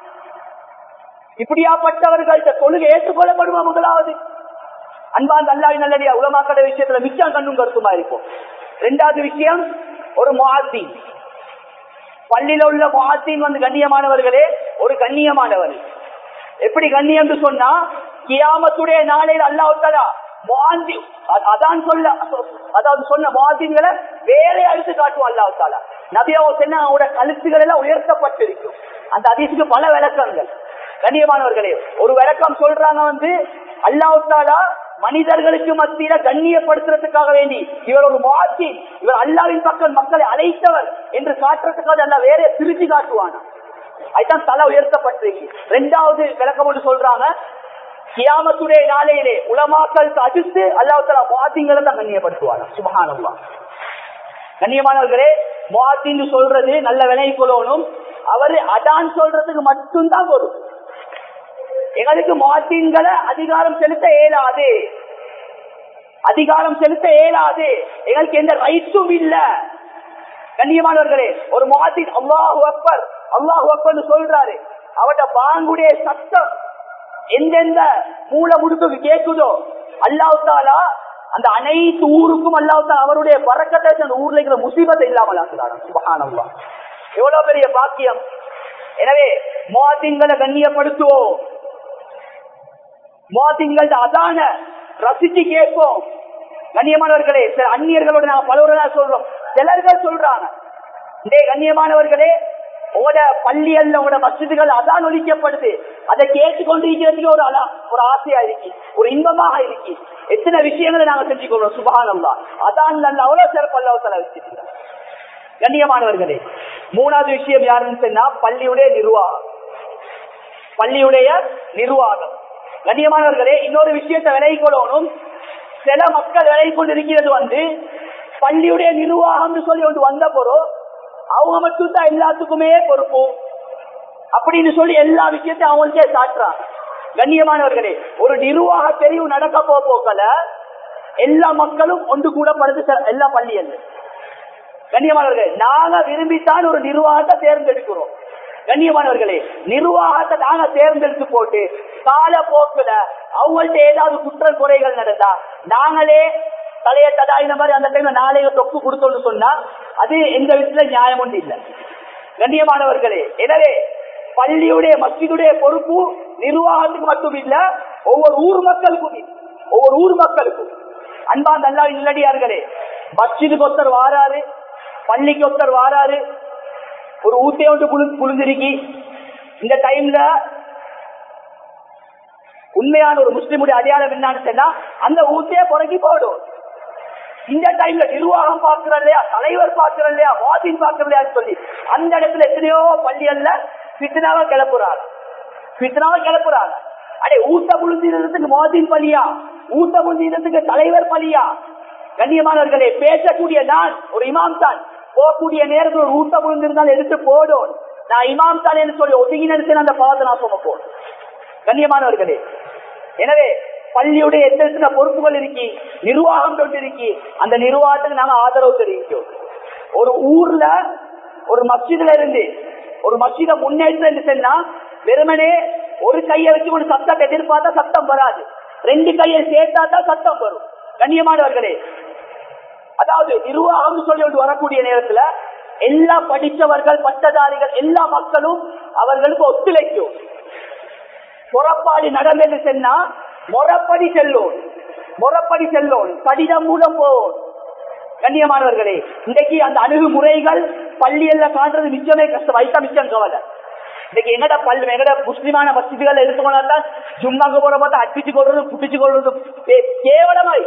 இப்படியாப்பட்டவர்கள்ட்ட தொழுகை ஏற்றுக்கொள்ளப்படுமா? முதலாவது அன்பார்ந்த அல்லாஹ்வின் நல்லடியார், உலமாக்கள விஷயத்துல மிச்சம் கண்ணும் கருத்துமா இருக்கும். இரண்டாவது விஷயம், ஒரு முஅத்தின், பள்ளியில உள்ள முஅத்தின் வந்து கண்ணியமானவர்களே ஒரு கண்ணியமானவர். எப்படி கண்ணியம் சொன்னா, கியாமத்துடைய நாளையில் அல்லாஹ் தஆலா முஅத்தி அதான் சொல்ல அதாவது சொன்ன முஅத்தின்களை வேற அழுத்து காட்டுவான் அல்லாஹ் தஆலா. நபி அவங்க சொன்ன அவரோட கழுத்துகள் எல்லாம் உயர்த்தப்பட்டிருக்கும். அந்த ஹதீஸுக்கு பல விளக்கங்கள். கண்ணியமானவர்களே, ஒரு விளக்கம் சொல்றாங்க வந்து, அல்லாஹ் தஆலா மனிதர்களுக்கு மத்தியில கண்ணியப்படுத்துறதுக்காக வேண்டி இவர் ஒரு முஅத்தின், இவர் அல்லாஹ்வின் பக்கம் மக்களை அழைத்தவர் என்று காட்டுறதுக்காக அல்லாஹ் வேற திருச்சி காட்டுவானா. அதுதான் தலை உயர்த்தப்பட்டிருக்கு. இரண்டாவது விளக்கம் ஒன்று சொல்றாங்க, கியாமத்துடைய நாளையிலே உலமாக்களுக்கு அடுத்து அல்லாஹ் தஆலா முஅத்தின்களை தான் கண்ணியப்படுத்துவாங்க. சுப்ஹானல்லாஹ். கண்ணியமானவர்களே, முஅத்தின் சொல்றது நல்ல விலை கொள்ளணும். அவரு அதான் சொல்றதுக்கு மட்டும்தான் வரும். எங்களுக்கு முஅத்தின்களை அதிகாரம் செலுத்த இயலாது, அதிகாரம் செலுத்த இயலாது. எங்களுக்கு எந்த ரைட்ஸும் இல்ல. கண்ணியமானவர்களே, ஒரு முஅத்தின் அல்லாஹு அக்பர் அல்லாஹு அக்பர் சொல்றாரு, அவட பாங்குடைய சத்தம் எந்தெந்த மூல முடுக்கு கேட்குதோ அல்லாஹ் தஆலா அந்த அனைத்து ஊருக்கும் அல்லாஹ் தஆலா அவருடைய பரக்கத்தை அந்த ஊர்ல இருக்கிற முசீபத்தை இல்லாமல் ஆக்குறாங்க. சுப்ஹானல்லாஹ், எவ்வளவு பெரிய பாக்கியம். எனவே முஅத்தின்களை கண்ணியப்படுத்துவோம். முஅத்தின்கள் அதான ரசிச்சு கேட்போம். கண்ணியமானவர்களே, சில அந்நியர்களோட நாங்க பலவர்களா சொல்றோம். சிலர்கள் சொல்றாங்க, இதே கண்ணியமானவர்களே, உங்களோட பள்ளிகள்ல உங்களோட மஸ்ஜிதுகள் அதான் ஒலிக்கப்படுது, அதை கேட்டுக்கொண்டிருக்கிறதுக்கு ஒரு அலா ஒரு ஆசையா இருக்கு, ஒரு இன்பமாக இருக்கு. எத்தனை விஷயங்களை நாங்க செஞ்சுக்கொள்றோம். சுபஹானல்லாஹ், அதான் நல்ல அவ்வளவு சிறப்பு அல்லாஹ் தஆலா வச்சிருக்காங்க. கண்ணியமானவர்களே, மூணாவது விஷயம் யாருன்னு சொன்னா பள்ளியுடைய நிர்வாகம். பள்ளியுடைய நிர்வாகம். கண்ணியமானவர்களே, இன்னொரு விஷயத்தை விலகிக் கொள்ளணும். சில மக்கள் விலகிக் கொண்டிருக்கிறது வந்து பள்ளியுடைய நிர்வாகம் சொல்லி ஒன்று வந்த போறோம், அவங்க மட்டும் தான் எல்லாத்துக்குமே பொறுப்பு அப்படின்னு சொல்லி எல்லா விஷயத்தையும் அவங்களுக்கே சாட்டுறாங்க. கண்ணியமானவர்களே, ஒரு நிர்வாக தெரிவு நடக்க போக்கல எல்லா மக்களும் ஒன்று கூட படுத்து எல்லா பள்ளிகள். கண்ணியமானவர்களே, நாங்க விரும்பித்தான் ஒரு நிர்வாகத்தை தேர்ந்தெடுக்கிறோம். கண்ணியமானவர்களே, நிர்வாகத்தை நாங்க தேர்ந்தெடுத்து போட்டு கால போக்குல அவங்கள்ட்ட ஏதாவது குற்ற குறைகள் நடந்தா நாங்களே தலைய தடா இந்த மாதிரி அந்த டைம்ல நாளைய தொக்கு கொடுத்தோம்னு சொன்னா அது எந்த விதத்துல நியாயம் ஒன்று இல்லை. கண்ணியமானவர்களே, எனவே பள்ளியுடைய மஸ்ஜிதுடைய பொறுப்பு நிர்வாகத்துக்கு மட்டும் இல்ல, ஒவ்வொரு ஊர் மக்களுக்கும் ஒவ்வொரு ஊர் மக்களுக்கும். அன்பாந்த அல்லாஹ் இல்லடியார்களே, மஸ்ஜிதுக்கு ஒருத்தர் வாராரு, பள்ளிக்கு ஒருத்தர் வாராரு, ஒரு ஊத்தைய ஒன்று புழுந்திருக்கி இந்த டைம்ல உண்மையான ஒரு முஸ்லிமுடைய அடையாளம் என்னன்னு சொன்னா அந்த ஊத்தைய புறக்கி போடும். இந்த டைம்ல நிர்வாகம் பார்க்கிறோம் இல்லையா, தலைவர் பார்க்கிறோம் இல்லையா, வாதின் பார்க்கிறோம் இல்லையான்னு சொல்லி அந்த இடத்துல எத்தனையோ பள்ளிகள்ல பித்னாவை கிளப்புறாங்க பித்னாவை கிளப்புறாங்க அடே ஊத்த புழுந்திரத்துக்கு வாதின் பள்ளியா, ஊத்த புழுந்திரத்துக்கு தலைவர் பள்ளியா? கண்ணியமானவர்களே, பேசக்கூடிய நான் ஒரு இமாம் தான், போகக்கூடிய நேரத்தில் ஒரு ஊத்த புழுந்திருந்தால் எடுத்து போடும். நான் இமாம் தான் என்று சொல்லி ஒதுங்கி நிறுத்தின அந்த பாவத்தை நான் சொல்ல போறேன். கண்ணியமானவர்களே, எனவே பள்ளியுடைய எத்தனை பொறுப்புகள் இருக்கி, நிர்வாகம் தொட்டு இருக்கி, அந்த நிர்வாகத்துக்கு நாங்க ஆதரவு தெரிவிக்கிறோம். ஒரு ஊர்ல ஒரு மஸ்ஜிதுல இருந்து ஒரு மஸ்ஜித முன்னேற்றம் சொன்னா வெறுமனே ஒரு கையை வச்சு ஒரு சத்தத்தை எதிர்பார்த்தா சத்தம் வராது, ரெண்டு கையை சேர்த்தா தான் சத்தம் வரும். கண்ணியமானவர்களே, அதாவது நிர்வாகம் சொல்லி ஒன்று வரக்கூடிய நேரத்துல எல்லா படித்தவர்கள் பட்டதாரிகள் எல்லா மக்களும் அவர்களுக்கு ஒத்துழைக்கும். முறப்பாடி நடந்தது சொன்னா முறப்படி செல்லும், முறப்படி செல்லும், கடிதம் மூலம் போகும். கண்ணியமானவர்களே, இன்றைக்கு அந்த அணுகுமுறைகள் பள்ளியல்ல காண்றது மிச்சமே கஷ்டம், வைத்தா மிச்சம் கவலை. இன்னைக்கு எங்கட பள்ளி எங்கட முஸ்லிமான மஸ்ஜிதுகள் எடுத்துக்கொண்டா ஜும்மாக்கு போற பார்த்தா அடிச்சு கொள்றது புட்டிச்சு கொள்றது கேவலமாய்.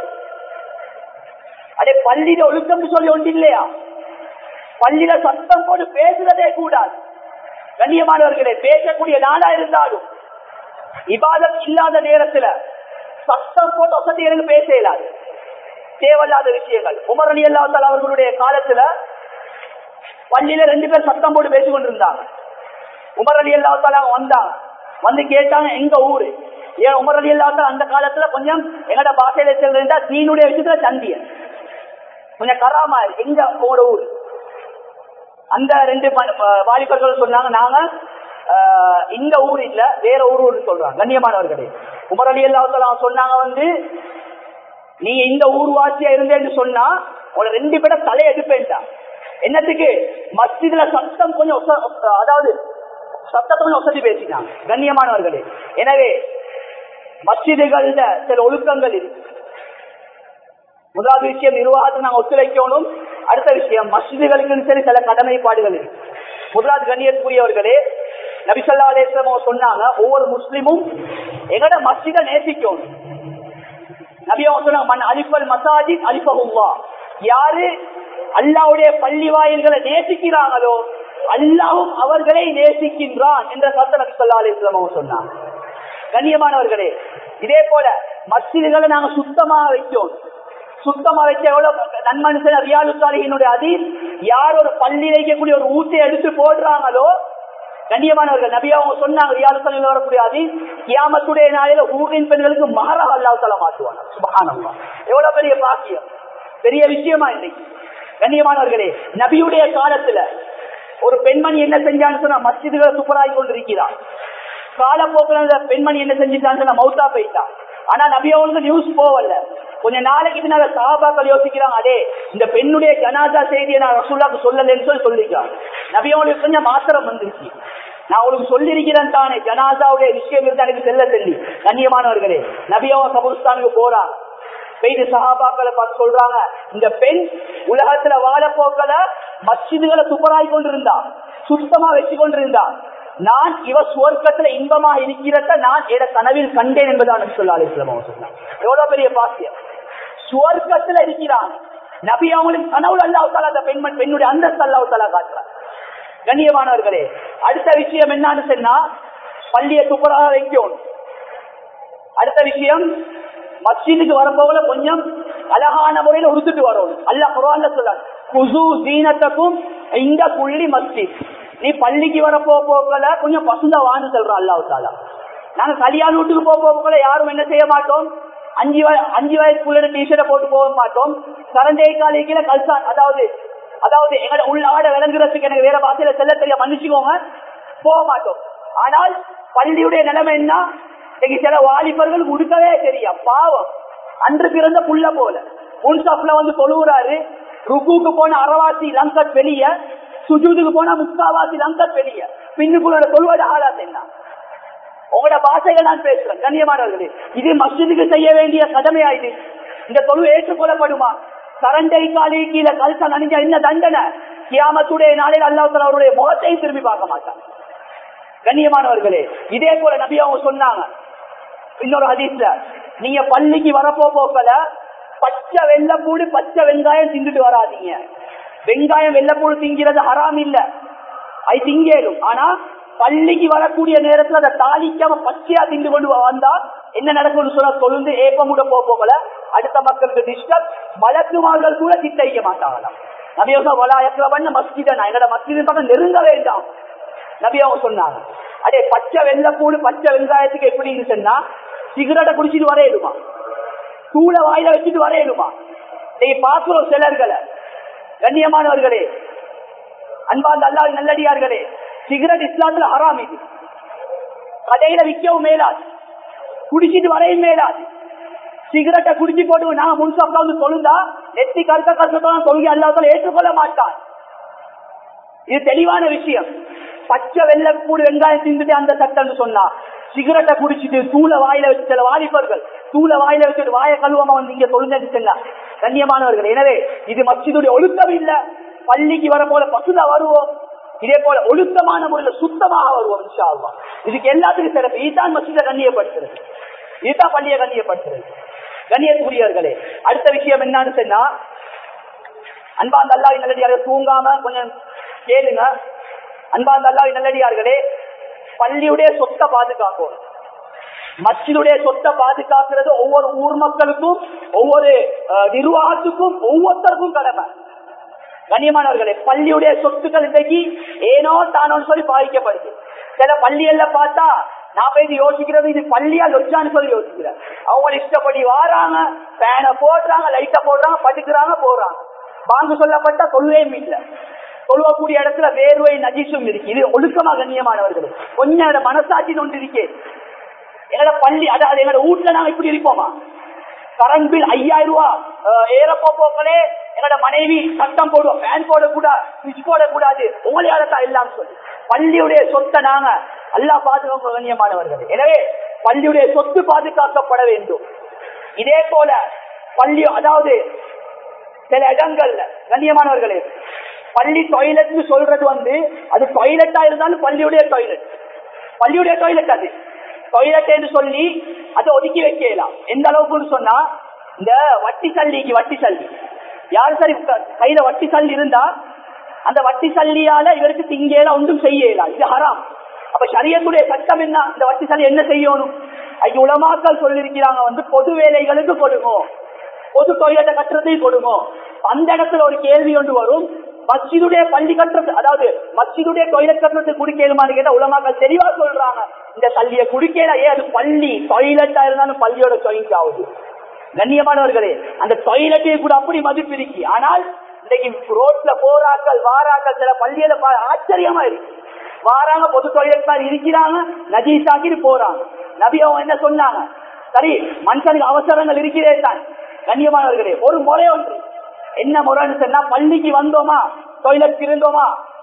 அதே பள்ளியில ஒழுக்கம் சொல்லி ஒன்று இல்லையா, பள்ளியில சத்தம் போட்டு பேசுறதே கூடாது. கண்ணியமானவர்களே, பேசக்கூடிய நாடா இருந்தாலும் இபாதத் இல்லாத நேரத்துல சத்தம் போட்டு வசதிகளுக்கு பேச இயலாது, தேவையில்லாத விஷயங்கள். உமர் ரலியல்லாஹு தஆலா அவர்களுடைய காலத்துல பள்ளியில ரெண்டு பேர் சத்தம் போட்டு பேசிக் கொண்டிருந்தாங்க. உமர் ரலியல்லாஹு தஆலா வந்தாங்க, வந்து கேட்டாங்க எங்க ஊரு. ஏன் உமர் ரலியல்லாஹு தஆலா அந்த காலத்துல கொஞ்சம் எங்கட பாஷையில சொல்றா தீனுடைய விஷயத்துல தந்திய கொஞ்சம் கராமா இருக்கு, எங்க உங்களோட ஊரு? அந்த ரெண்டு வாலிபர்கள் சொன்னாங்க, நாங்க இந்த ஊர் இல்ல வேற ஊர் சொல்றாங்க. கண்ணியமானவர்களே, உமர் ரலியல்லாஹு தஆலா சொன்னாங்க வந்து நீ இந்த ஊர்வாசியா இருந்தேன்னு சொன்னா உங்களை ரெண்டு பேர தலை எடுப்பேன்டா. என்னத்துக்கு? மஸ்ஜிதுல சத்தம் கொஞ்சம் அதாவது சத்தத்தை கொஞ்சம் வசதி பேசினாங்க. கண்ணியமானவர்களே, எனவே மஸ்ஜிதுகள்ல சில ஒழுக்கங்கள் இருக்கு. முதலாவது விஷயம் நிர்வாகத்தை நாங்கள் ஒத்துழைக்கணும். அடுத்த விஷயம் மஸ்ஜிதுகளுக்கு சரி சில கடமைப்பாடுகள் இருக்கு. முதலாவது கண்ணியத்துக்குரியவர்களே, நபி ஸல்லல்லாஹு அலைஹி வஸல்லம் சொன்னாங்க ஒவ்வொரு முஸ்லிமும் எங்கட மஸ்ஜிதை நேசிக்கணும். நபி அவங்க சொன்னாங்க மன் அலிஃபல் மசாஜித் அலிஃபஹுல்லாஹ், யாரு அல்லாஹ்வுடைய பள்ளி வாயில்களை நேசிக்கிறாங்களோ அல்லாஹ்வும் அவர்களை நேசிக்கின்றான் என்ற கருத்தை நபி ஸல்லல்லாஹு அலைஹி வஸல்லம் சொன்னாங்க. கண்ணியமானவர்களே, இதே போல மஸ்ஜிதுகளை நாங்க சுத்தமா வைக்கணும். சுத்தமா வைக்க எவ்வளவு நன்மனுஷன் ரியாது சாலிஹினுடைய ஹதீஸ், யார் ஒரு பள்ளி வைக்கக்கூடிய ஒரு ஊட்டை எடுத்து போடுறாங்களோ, கண்ணியமானவர்கள் நபி அவங்க சொன்னாங்க ரியாது சாலிஹில் வரக்கூடிய ஹதீஸ், கியாமத்துடைய நாளில ஊரின் பெண்களுக்கு மஹரா அல்லாஹ் தஆலா மாற்றுவாங்க. சுப்ஹானல்லாஹ், எவ்வளவு பெரிய பாக்கியம், பெரிய விஷயமா இன்னைக்கு. கண்ணியமானவர்களே, நபியுடைய காலத்துல ஒரு பெண்மணி என்ன செஞ்சான்னு சொன்னா மஸ்ஜிதுகளை சூப்பராகி கொண்டிருக்கிறார். காலப்போக்கில் பெண்மணி என்ன செஞ்சுட்டான்னு சொன்னா மௌத்தா போயிட்டா. ஆனா நபி அவங்களுக்கு நியூஸ் போவல. கொஞ்ச நாளைக்கு பின்னால சஹாபாக்கள் யோசிக்கிறாங்க, அதே இந்த பெண்ணுடைய ஜனாசா செய்தியை நான் ரசூலுல்லாஹ்க்கு சொல்லலன்னு சொல்லி சொல்லிக்கிறாங்க. நபி அவங்களுக்கு கொஞ்சம் மாத்திரம் வந்துருச்சு. நான் உங்களுக்கு சொல்லியிருக்கிறேன் தானே, ஜனாசாவுடைய விஷயம் இருந்து எனக்கு செல்ல சொல்லி. கண்ணியமானவர்களே, நபியாவ கபுஸ்தானுக்கு போறாங்க. பெய்து சஹாபாக்களை பார்த்து சொல்றாங்க, இந்த பெண் உலகத்துல வாழ போக்கல மஸ்ஜிதுகளை சுப்பராய் கொண்டிருந்தா, சுத்தமா வச்சு கொண்டிருந்தா. நான் இவ சுவர்க்கத்துல இன்பமா இருக்கிறத நான் என கனவில் கண்டேன் என்பதாக சொல்ல அலிஸ்லாம் சொன்னாங்க. எவ்வளவு பெரிய பாக்கியம்! சுவர்க்கத்துல இருக்கிறான் நபி, அவங்களுக்கு கனவுல அல்லாஹ் தஆலா அந்த பெண்மண் பெண்ணுடைய அந்தஸ்து அல்லாஹ் தஆலா காட்டுறார். கண்ணியமானவர்களே, அடுத்த விஷயம் என்னன்னு சொன்னா, பள்ளியை சுப்பராக வைக்கும். அடுத்த விஷயம், மஸ்ஜிதுக்கு வரப்போல கொஞ்சம் அழகான முறையில உடுத்துட்டு வரணும். அல்லாஹ் குர்ஆன்ல சொல்றான், குஸு ஜீனத்தக்கும் இந்த குல்லி மஸ்ஜித். நீ பள்ளிக்கு வரப்போ போக்கல கொஞ்சம் பசுந்தா வான்னு சொல்றான் அல்லாஹ் தஆலா. நாங்க கல்யாண வீட்டுக்கு போக போக்கல யாரும் என்ன செய்ய மாட்டோம், அஞ்சு அஞ்சு வயசுக்குள்ள டிஷர்ட்டை போட்டு போக மாட்டோம். கரண்டை காலைக்குல கல்சான், அதாவது அதாவது எங்களோட உள்ள ஆட விளங்குறதுக்கு எனக்கு வேற பாசையில செல்ல தெரிய மன்னிச்சுக்கோங்க, போக மாட்டோம். ஆனால் பள்ளியுடைய நிலைமை என்ன, சில வாலிபர்கள் உடுக்கவே தெரியும். பாவம், அன்று பிறந்த புள்ள போல முன்சாப்ல வந்து தொழுகிறாரு. ருக்குக்கு போன அறவாசி லங்கட் வெளிய, சுஜூதுக்கு போனா முக்காவாசி லங்கட் வெளிய. பின்னுக்குள்ள தொழுவது ஆளாது என்ன? உங்களோட பாஷைகள் நான் பேசுறேன். கண்ணியமானவர்களே, இது மஸ்ஜிதுக்கு செய்ய வேண்டிய கடமை ஆயிடுது. இந்த தொழு ஏற்றுக்கொள்ளப்படுமா? கரண்டை காலி கீழே கல்சா நனிஞ்சா என்ன தண்டனை? கியாமத்துடைய நாளில் அல்லாஹ் தஆலா அவருடைய முகத்தையும் திரும்பி பார்க்க மாட்டான். கண்ணியமானவர்களே, இதே போல நபி அவங்க சொன்னாங்க இன்னொரு ஹதீஸ்ல, நீங்க பள்ளிக்கு வரப்போ போக்கல பச்சை வெள்ளப்பூடு பச்சை வெங்காயம் திண்டுட்டு வராதீங்க. வெங்காயம் வெள்ளப்பூடு திங்கிறது ஹராம் இல்ல, அது திங்கேடும். ஆனா பள்ளிக்கு வரக்கூடிய நேரத்துல அதை தாளிக்காம பச்சையா திண்டு கொண்டு வந்தா என்ன நடக்கும்னு சொல்ல தொழுந்து ஏப்பமுட போகல அடுத்த மக்களுக்கு டிஸ்டர்ப், மலக்குமார்கள் கூட திட்டடிக்க மாட்டாங்களாம். நபியோசா வலாயக்கவண்ண மஸ்ஜித எங்கட மஸ்ஜிதின் பக்கம் நெருங்க வேண்டாம் நபியாவ சொன்னாங்க. அதே பச்சை வெள்ளப்பூடு பச்சை வெங்காயத்துக்கு எப்படின்னு சொன்னா, சிகரெட்டை குடிச்சிட்டு வரையிடுமா, தூளை வாயில வச்சுட்டு வரையிடுமா. நீங்க பாக்குறோம் சிலர்களை. கண்ணியமானவர்களே, அன்பார்ந்த அல்லாஹ்வின் நல்லடியார்களே, சிகரெட் இஸ்லாத்துல ஹராம். இது கடையில விற்கவும் மேலாது, குடிச்சிட்டு வரையும் மேலாது. சிகரெட்டை குடிச்சு போட்டு நாங்க முன்சாப்ல வந்து தொழுந்தா நெத்தி கருத்த கருத்தான் தொழுகி அல்லாஹ் ஏற்றுக்கொள்ள மாட்டான். இது தெளிவான விஷயம். பச்சை வெள்ளப்பூடு வெங்காயம் திந்துட்டு அந்த சட்டம் சொன்னா, சிகரெட்டை குடிச்சிட்டு தூளை வாயில வச்சு சில வாலிபர்கள் தூளை வாயில வச்சுட்டு வாய கழுவமா வந்து இங்க தொழுந்து சொன்னா. கண்ணியமானவர்கள், எனவே இது மஸ்ஜிதுடைய ஒழுக்கம் இல்ல. பள்ளிக்கு வர போல பசுதா வருவோம், இதே போல ஒழுக்கமான முறையில் சுத்தமாக வருவோம் இன்ஷா அல்லாஹ். இதுக்கு எல்லாத்துக்கும் சிறப்பு. இதுதான் மஸ்ஜிதை கண்ணியப்படுத்துறது, இதுதான் பள்ளியை கண்ணியப்படுத்துறது. கண்ணியத்துக்குரியவர்களே, அடுத்த விஷயம் என்னன்னு சொன்னா, அன்பார்ந்த அல்லாஹ்வின் நல்லடியார்களே, தூங்காம கொஞ்சம் கேளுங்க. அன்பார்ந்த அல்லாஹ்வின் நல்லடியார்களே, பள்ளியுடைய சொத்தை பாதுகாக்கும். மஸ்ஜிதுடைய சொத்தை பாதுகாக்கிறது ஒவ்வொரு ஊர் மக்களுக்கும் ஒவ்வொரு நிர்வாகத்துக்கும் ஒவ்வொருத்தருக்கும் கடமை. கண்ணியமானவர்களே, பள்ளியுடைய சொத்துக்கள் இன்றைக்கு ஏனோ தானோன்னு சொல்லி பாதிக்கப்படுது. சில பள்ளிகள்ல பார்த்தா நான் போய் யோசிக்கிறது, இது பள்ளியா லொச்சான்னு சொல்லி யோசிக்கிறேன். அவங்க இஷ்டப்படி வாராங்க, ஃபேனை போடுறாங்க, லைட்டை போடுறாங்க, படுக்கிறாங்க, போறாங்க. பாங்கு சொல்லப்பட்ட தொழுவையும் இல்லை. தொழுவக்கூடிய இடத்துல வேர்வை நஜீசும் இருக்கு. இது ஒழுக்கமா? கண்ணியமானவர்கள், கொஞ்சம் மனசாட்சி ஒன்று இருக்கே. எங்களோட பள்ளி அதாவது எங்களோட வீட்டுல நாங்க இப்படி இருப்போமா? கரண்ட் பில் ஐயாயிரம் ரூபாய் ஏறப்போ போக்களே எங்களோட மனைவி சட்டம் போடுவோம், ஃபேன் போடக்கூடாது, சுவிட்ச் போடக்கூடாது, உங்களையால தான் எல்லாம் சொல்லி. பள்ளியுடைய சொத்தை நாங்க அல்லாஹ் பாதுகாக்க கண்ணியமானவர்கள். எனவே பள்ளியுடைய சொத்து பாதுகாக்கப்பட வேண்டும். இதே போல பள்ளி அதாவது சில இடங்கள்ல கண்ணியமானவர்களே, பள்ளி டாய்லெட் சொல்றது வந்து அது டாய்லெட்டா இருந்தாலும் பள்ளியுடைய டாய்லெட், பள்ளியுடைய டாய்லெட் அது டாய்லெட் என்று சொல்லி அதை ஒதுக்கி வைக்கலாம். எந்த அளவுக்கு சொன்னா, இந்த வட்டி சல்லிக்கு வட்டி சல்லி யாரு சரி கையில வட்டி சல்லி இருந்தா அந்த வட்டி சல்லியால இவருக்கு திங்கேல ஒன்றும் செய்யலாம், இது ஹராம். அப்ப ஷரியத்துடைய சட்டம் என்ன? இந்த வட்டி சல்லி என்ன செய்யணும்? அது உலமாக்கள் சொல்லிருக்கிறாங்க வந்து பொது வேலைகளுக்கு கொடுங்க, பொது டாய்லெட்டை கட்டுறதையும் கொடுங்க. அந்த இடத்துல ஒரு கேள்வி ஒன்று வரும், மஸ்ஜிதுடைய பள்ளி கட்டுறது அதாவது மஸ்ஜிதுடைய டாய்லெட் கட்டுறது குடிக்கலுமான்னு கேட்டா உலமாக்கள் தெளிவா சொல்றாங்க, இந்த தள்ளிய குடிக்கல. ஏன் அது பள்ளி டாய்லெட்டா இருந்தாலும் பள்ளியோட ஜாயிண்ட் ஆகுது. கண்ணியமானவர்களே, அந்த டாய்லெட்டே கூட அப்படி மதிப்பு இருக்கு. ஆனால் இன்னைக்கு ரோட்ல போராக்கள் வாராக்கள் சில பள்ளியில ஆச்சரியமா இருக்கு. வாராங்க, பொது டாய்லெட் மாதிரி இருக்கிறாங்க, நஜீஸாக்கிட்டு போறாங்க. நபி அவங்க என்ன சொன்னாங்க? சரி, மனுஷனுக்கு அவசரங்கள் இருக்கிறே தான். கண்ணியமானவர்களே, ஒரு முறை ஒன்று என்ன முறைன்னு சொன்னா, பள்ளிக்கு வந்தோமா, டாய்லெட் இருந்தோமா,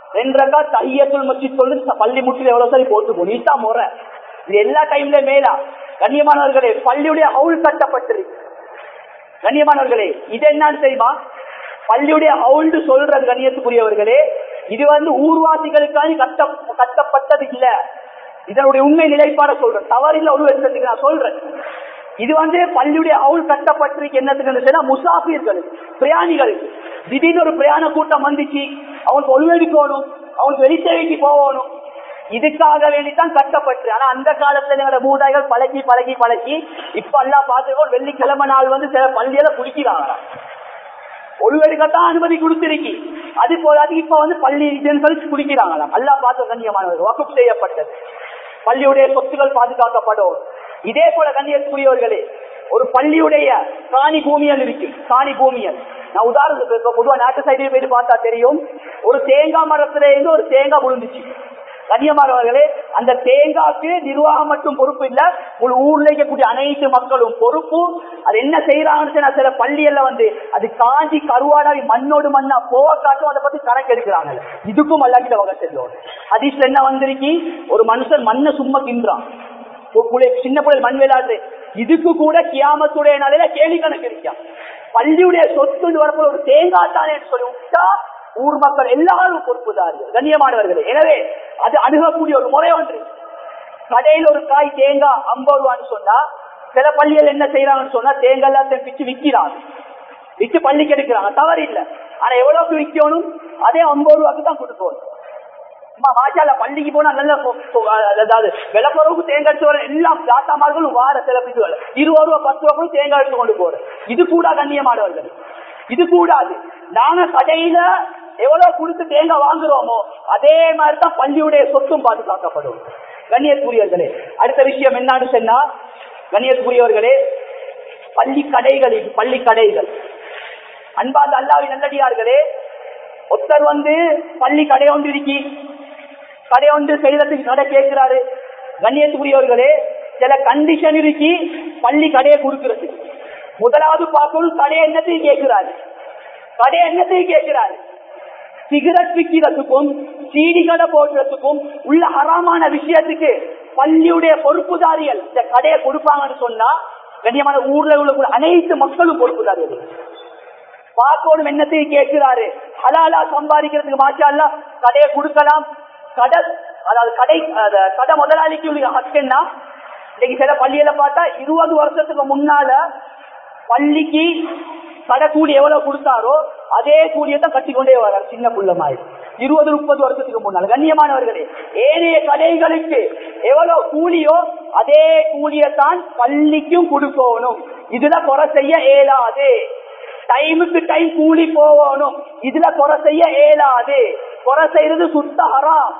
ரெண்டு ரக்கா தஹியத்துல் மஸ்ஜித் சொல்லி பள்ளி முட்டில் எவ்வளவு சரி போட்டுக்கணும். இதுதான் முறை. இது எல்லா டைம்ல மேலா கண்ணியமானவர்களே பள்ளியுடைய ஹவுல் கட்டப்பட்டிருக்கு. கண்ணியமானவர்களே இது என்னன்னு தெரியுமா? பள்ளியுடைய ஹவுல் சொல்றது கண்ணியத்துக்குரியவர்களே, இது வந்து ஊர்வாசிகளுக்காக கட்ட கட்டப்பட்டது இல்ல. இதனுடைய உண்மை நிலைப்பாட சொல்றேன், தவறில்ல ஒரு வருஷத்துக்கு நான் சொல்றேன். இது வந்து பள்ளியுடைய ஹவுல் கட்டப்பட்டிருக்கு என்னத்துக்கு, முசாஃபிர்கள் பிரயாணிகளுக்கு. திடீர்னு ஒரு பிரயாண கூட்டம் வந்துச்சு, அவங்களுக்கு ஒழுவெடுக்கணும், அவங்களுக்கு வெளிச்சேவைக்கு போகணும், இதுக்காக வேண்டித்தான் கட்டப்பட்டு. ஆனா அந்த காலத்துல எங்களோட மூதாய்கள் பழகி பழகி பழகி இப்ப எல்லாம் பார்த்துக்கோ வெள்ளிக்கிழமை நாள் வந்து சில பள்ளியில குடிக்கிறாங்க, ஒழுவெடுக்கத்தான் அனுமதி கொடுத்திருக்கி. அது போதாது இப்ப வந்து பள்ளி குடிக்கிறாங்களாம். அல்லா பார்த்து கண்ணியமானவர்கள் வகுப்பு செய்யப்பட்டது, பள்ளியுடைய சொத்துக்கள் பாதுகாக்கப்படும். இதே போல கண்ணியத்துக்குரியவர்களே ஒரு பள்ளியுடைய காணி பூமியல் இருக்கு. காணி பூமியல் நான் உதாரணத்துக்கு பொதுவா நாட்டு சைடு போயிட்டு பார்த்தா தெரியும், ஒரு தேங்காய் மரத்துல இருந்து ஒரு தேங்காய் விழுந்துச்சு. கண்ணியமானவர்களே அந்த தேங்காய்க்கு நிர்வாகம் மட்டும் பொறுப்பு இல்ல, ஒரு ஊர்ல இருக்கக்கூடிய அனைத்து மக்களும் பொறுப்பு. அது என்ன செய்யறாங்கன்னு சில பள்ளியல்ல வந்து அது காஞ்சி கருவாடாவி மண்ணோடு மண்ணா போக காட்டும், அதை பத்தி கணக்கு எடுக்கிறாங்க. இதுக்கும் அல்லாஹ்கிட்ட வகை செல்லும். ஹதீஸ்ல என்ன வந்திருக்கி, ஒரு மனுஷன் மண்ணை சும்மா கின்றான், சின்ன பிள்ளை மண் விளையாடு, இதுக்கு கூட கியாமத்துடைய நாளையில கேள்வி கணக்கு இருக்கான். பள்ளியுடைய சொத்து வரப்போ ஒரு தேங்காய் தானே சொல்லி விட்டா ஊர் மக்கள் எல்லாரும் பொறுப்புதார்கள் கண்ணியமானவர்களே. எனவே அது அணுகக்கூடிய ஒரு முறை ஒன்று. கடையில் ஒரு காய் தேங்காய் ஐம்பது ரூபான்னு சொன்னா சில பள்ளிகள் என்ன செய்யறாங்கன்னு சொன்னா தேங்காய் எல்லாத்தையும் பிச்சு விற்கிறாங்க, விற்று பள்ளிக்கு எடுக்கிறாங்க, தவறு இல்லை. ஆனா எவ்வளவுக்கு விற்கணும், அதே ஐம்பது ரூபாய்க்கு தான் கொடுக்கணும். மாஷால பள்ளிக்கு போனா நல்ல அதாவது விளப்பறவுக்கு தேங்காய் எடுத்து வர எல்லாம் தாத்தாமார்களும் வார சில பிரிவுகள் இருபது ரூபா பத்து ரூபா தேங்காய் எடுத்து கொண்டு போற, இது கூட கண்ணியமானவர்கள், இது கூடாது. நாங்க கடையில எவ்வளவு கொடுத்து தேங்காய் வாங்குறோமோ அதே மாதிரிதான் பள்ளியுடைய சொத்தும் பாதுகாக்கப்படும். கண்ணியத்துக்குரியவர்களே அடுத்த விஷயம் என்னன்னு சொன்னா, கண்ணியத்துக்குரியவர்களே பள்ளி கடைகளில் பள்ளி கடைகள் அன்பாத அல்லாஹ்வின் நல்லடியார்களே, ஒருத்தர் வந்து பள்ளி கடை ஒன்று இருக்கி கடை ஒன்று செய்யறதுக்கு கடை கேட்கிறாரு. கண்ணியத்துக்குரியவர்களே சில கண்டிஷன் இருக்கி பள்ளி கடையை கொடுக்கிறது. முதலாவது பார்க்கணும் கடை என்னத்தையும் கேட்கிறாரு, கடை என்னத்தையும் கேட்கிறாரு. சிகரெட் விற்கிறதுக்கும் சீடி கடை போடுறதுக்கும் உள்ள ஹராமான விஷயத்துக்கு பள்ளியுடைய பொறுப்புதாரிகள் இந்த கடையை கொடுப்பாங்கன்னு சொன்னா கண்ணியமான ஊர்ல உள்ள அனைத்து மக்களும் பொறுப்புதாரிகள். பார்க்கணும் என்னத்தையும் கேட்கிறாரு, ஹலாலா சம்பாதிக்கிறதுக்கு மாஷா கடையை கொடுக்கலாம். கடை அதாவது கடை கடை முதலாளிக்கு ஹக்குன்னா இன்னைக்கு சில பள்ளியில பார்த்தா இருபது வருஷத்துக்கு முன்னால பள்ளிக்கு கடை கூலி எவ்வளவு கொடுத்தாரோ அதே கூலியத்தான் கட்டிக்கொண்டே வர்றாரு சின்ன புள்ள மாதிரி இருபது முப்பது வருஷத்துக்கு முன்னால. கண்ணியமானவர்களே ஏனைய கடைகளுக்கு எவ்வளவு கூலியோ அதே கூலியத்தான் பள்ளிக்கும் கொடுக்கணும். இதுல குறை செய்ய இயலாது. டைமுக்கு டைம் கூலி போகணும், இதுல குறை செய்ய இயலாது. குறை செய்யறது சுத்த ஹராம்,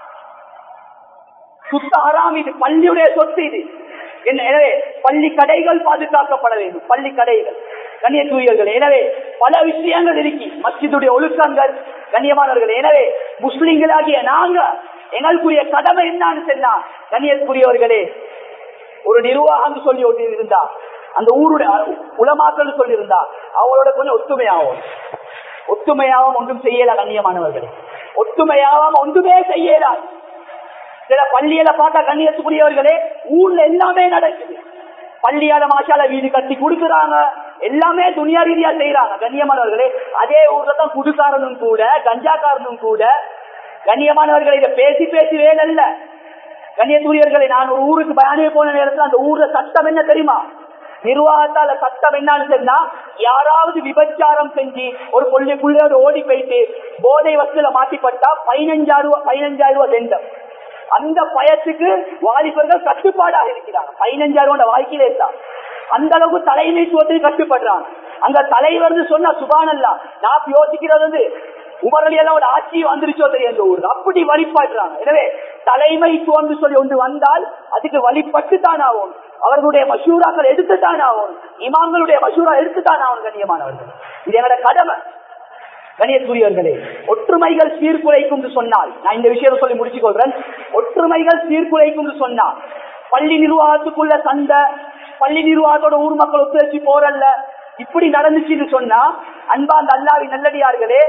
சுத்த ஹராம். இது பள்ளியுடைய சொத்து. இது எனவே பள்ளி கடைகள் பாதுகாக்கப்பட வேண்டும். பள்ளி கடைகள் கண்ணியத்துரியர்கள். எனவே பல விஷயங்கள் இருக்கு மஸ்ஜிதுடைய ஒழுக்கங்கள் கண்ணியமானவர்கள். எனவே முஸ்லிம்களாகிய நாங்க எங்களுக்குரிய கடமை என்னன்னு சொன்னா கண்ணியத்துக்குரியவர்களே ஒரு நிர்வாகம் சொல்லி ஒன்று இருந்தா அந்த ஊருடைய உலமாக்கள் சொல்லி இருந்தா அவங்களோட கொஞ்சம் ஒத்துமையாகும். ஒத்துமையாவும் ஒன்றும் செய்யல கண்ணியமானவர்கள், ஒத்துமையாவாம ஒன்றுமே செய்யலாம். சில பள்ளியில பார்த்தா கண்ணியத்துக்குரியவர்களே ஊர்ல எல்லாமே நடக்குது. பள்ளியால மாஷால வீடு கட்டி கொடுக்குறாங்க, எல்லாமே துணியா ரீதியா செய்யறாங்க கண்ணியமானவர்களே. அதே ஊர்ல தான் குடுக்காரனும் கூட கஞ்சாக்காரனும் கூட கண்ணியமானவர்களை இதை பேசி பேசி வேலை இல்ல. கண்ணியத்துரியர்களை நான் ஒரு ஊருக்கு பயணமே போன நேரத்தில் அந்த ஊர்ல சட்டம் என்ன தெரியுமா, நிர்வாகத்தால சட்டம் என்னன்னு சொன்னா யாராவது விபச்சாரம் செஞ்சு ஒரு கொள்ளைக்குள்ளோட ஓடி போயிட்டு போதை வசூல மாட்டிப்பட்டா பதினஞ்சாயிரம் ரூபாய் பதினஞ்சாயிரம் ரூபாய் தண்டம். அந்த பயத்துக்கு வாலிபர்கள் கட்டுப்பாடாக இருக்கிறாங்க. பதினஞ்சாயிரம் ரூபாய் வாழ்க்கையிலே தான் அந்த அளவுக்கு தலைமைத்துவத்துக்கு கட்டுப்படுறாங்க. அங்க தலைவர் சொன்னா சுபானல்லா நான் யோசிக்கிறது வந்து உமரலியெல்லாம் ஆட்சி வந்துருச்சோ தெரியும் அந்த ஊர் அப்படி வழிபாடுறாங்க. எனவே தலைமைத்துவம் சொல்லி ஒன்று வந்தால் அதுக்கு வழிபட்டு தான் ஆகும். அவர்களுடைய மசூராக்கள் எடுத்துத்தான் ஆகும், இமாம்களுடைய மசூரா எடுத்துத்தான் ஆகும். கண்ணியமானவர்கள் இது எங்களோட கடமை. கண்ணியத்துரியவர்களே ஒற்றுமைகள் சீர்குலைக்கும் சொன்னால் நான் இந்த விஷயம் சொல்லி முடிச்சு கொள்றேன். ஒற்றுமைகள் சீர்குலைக்கும் சொன்னால் பள்ளி நிர்வாகத்துக்குள்ள சண்டை, பள்ளி நிர்வாகத்தோட ஊர் மக்கள் ஒத்துழைச்சி போறல்ல, இப்படி நடந்துச்சுன்னு சொன்னா அன்பாந்த அல்லாஹ்வின் நல்லடியார்களே,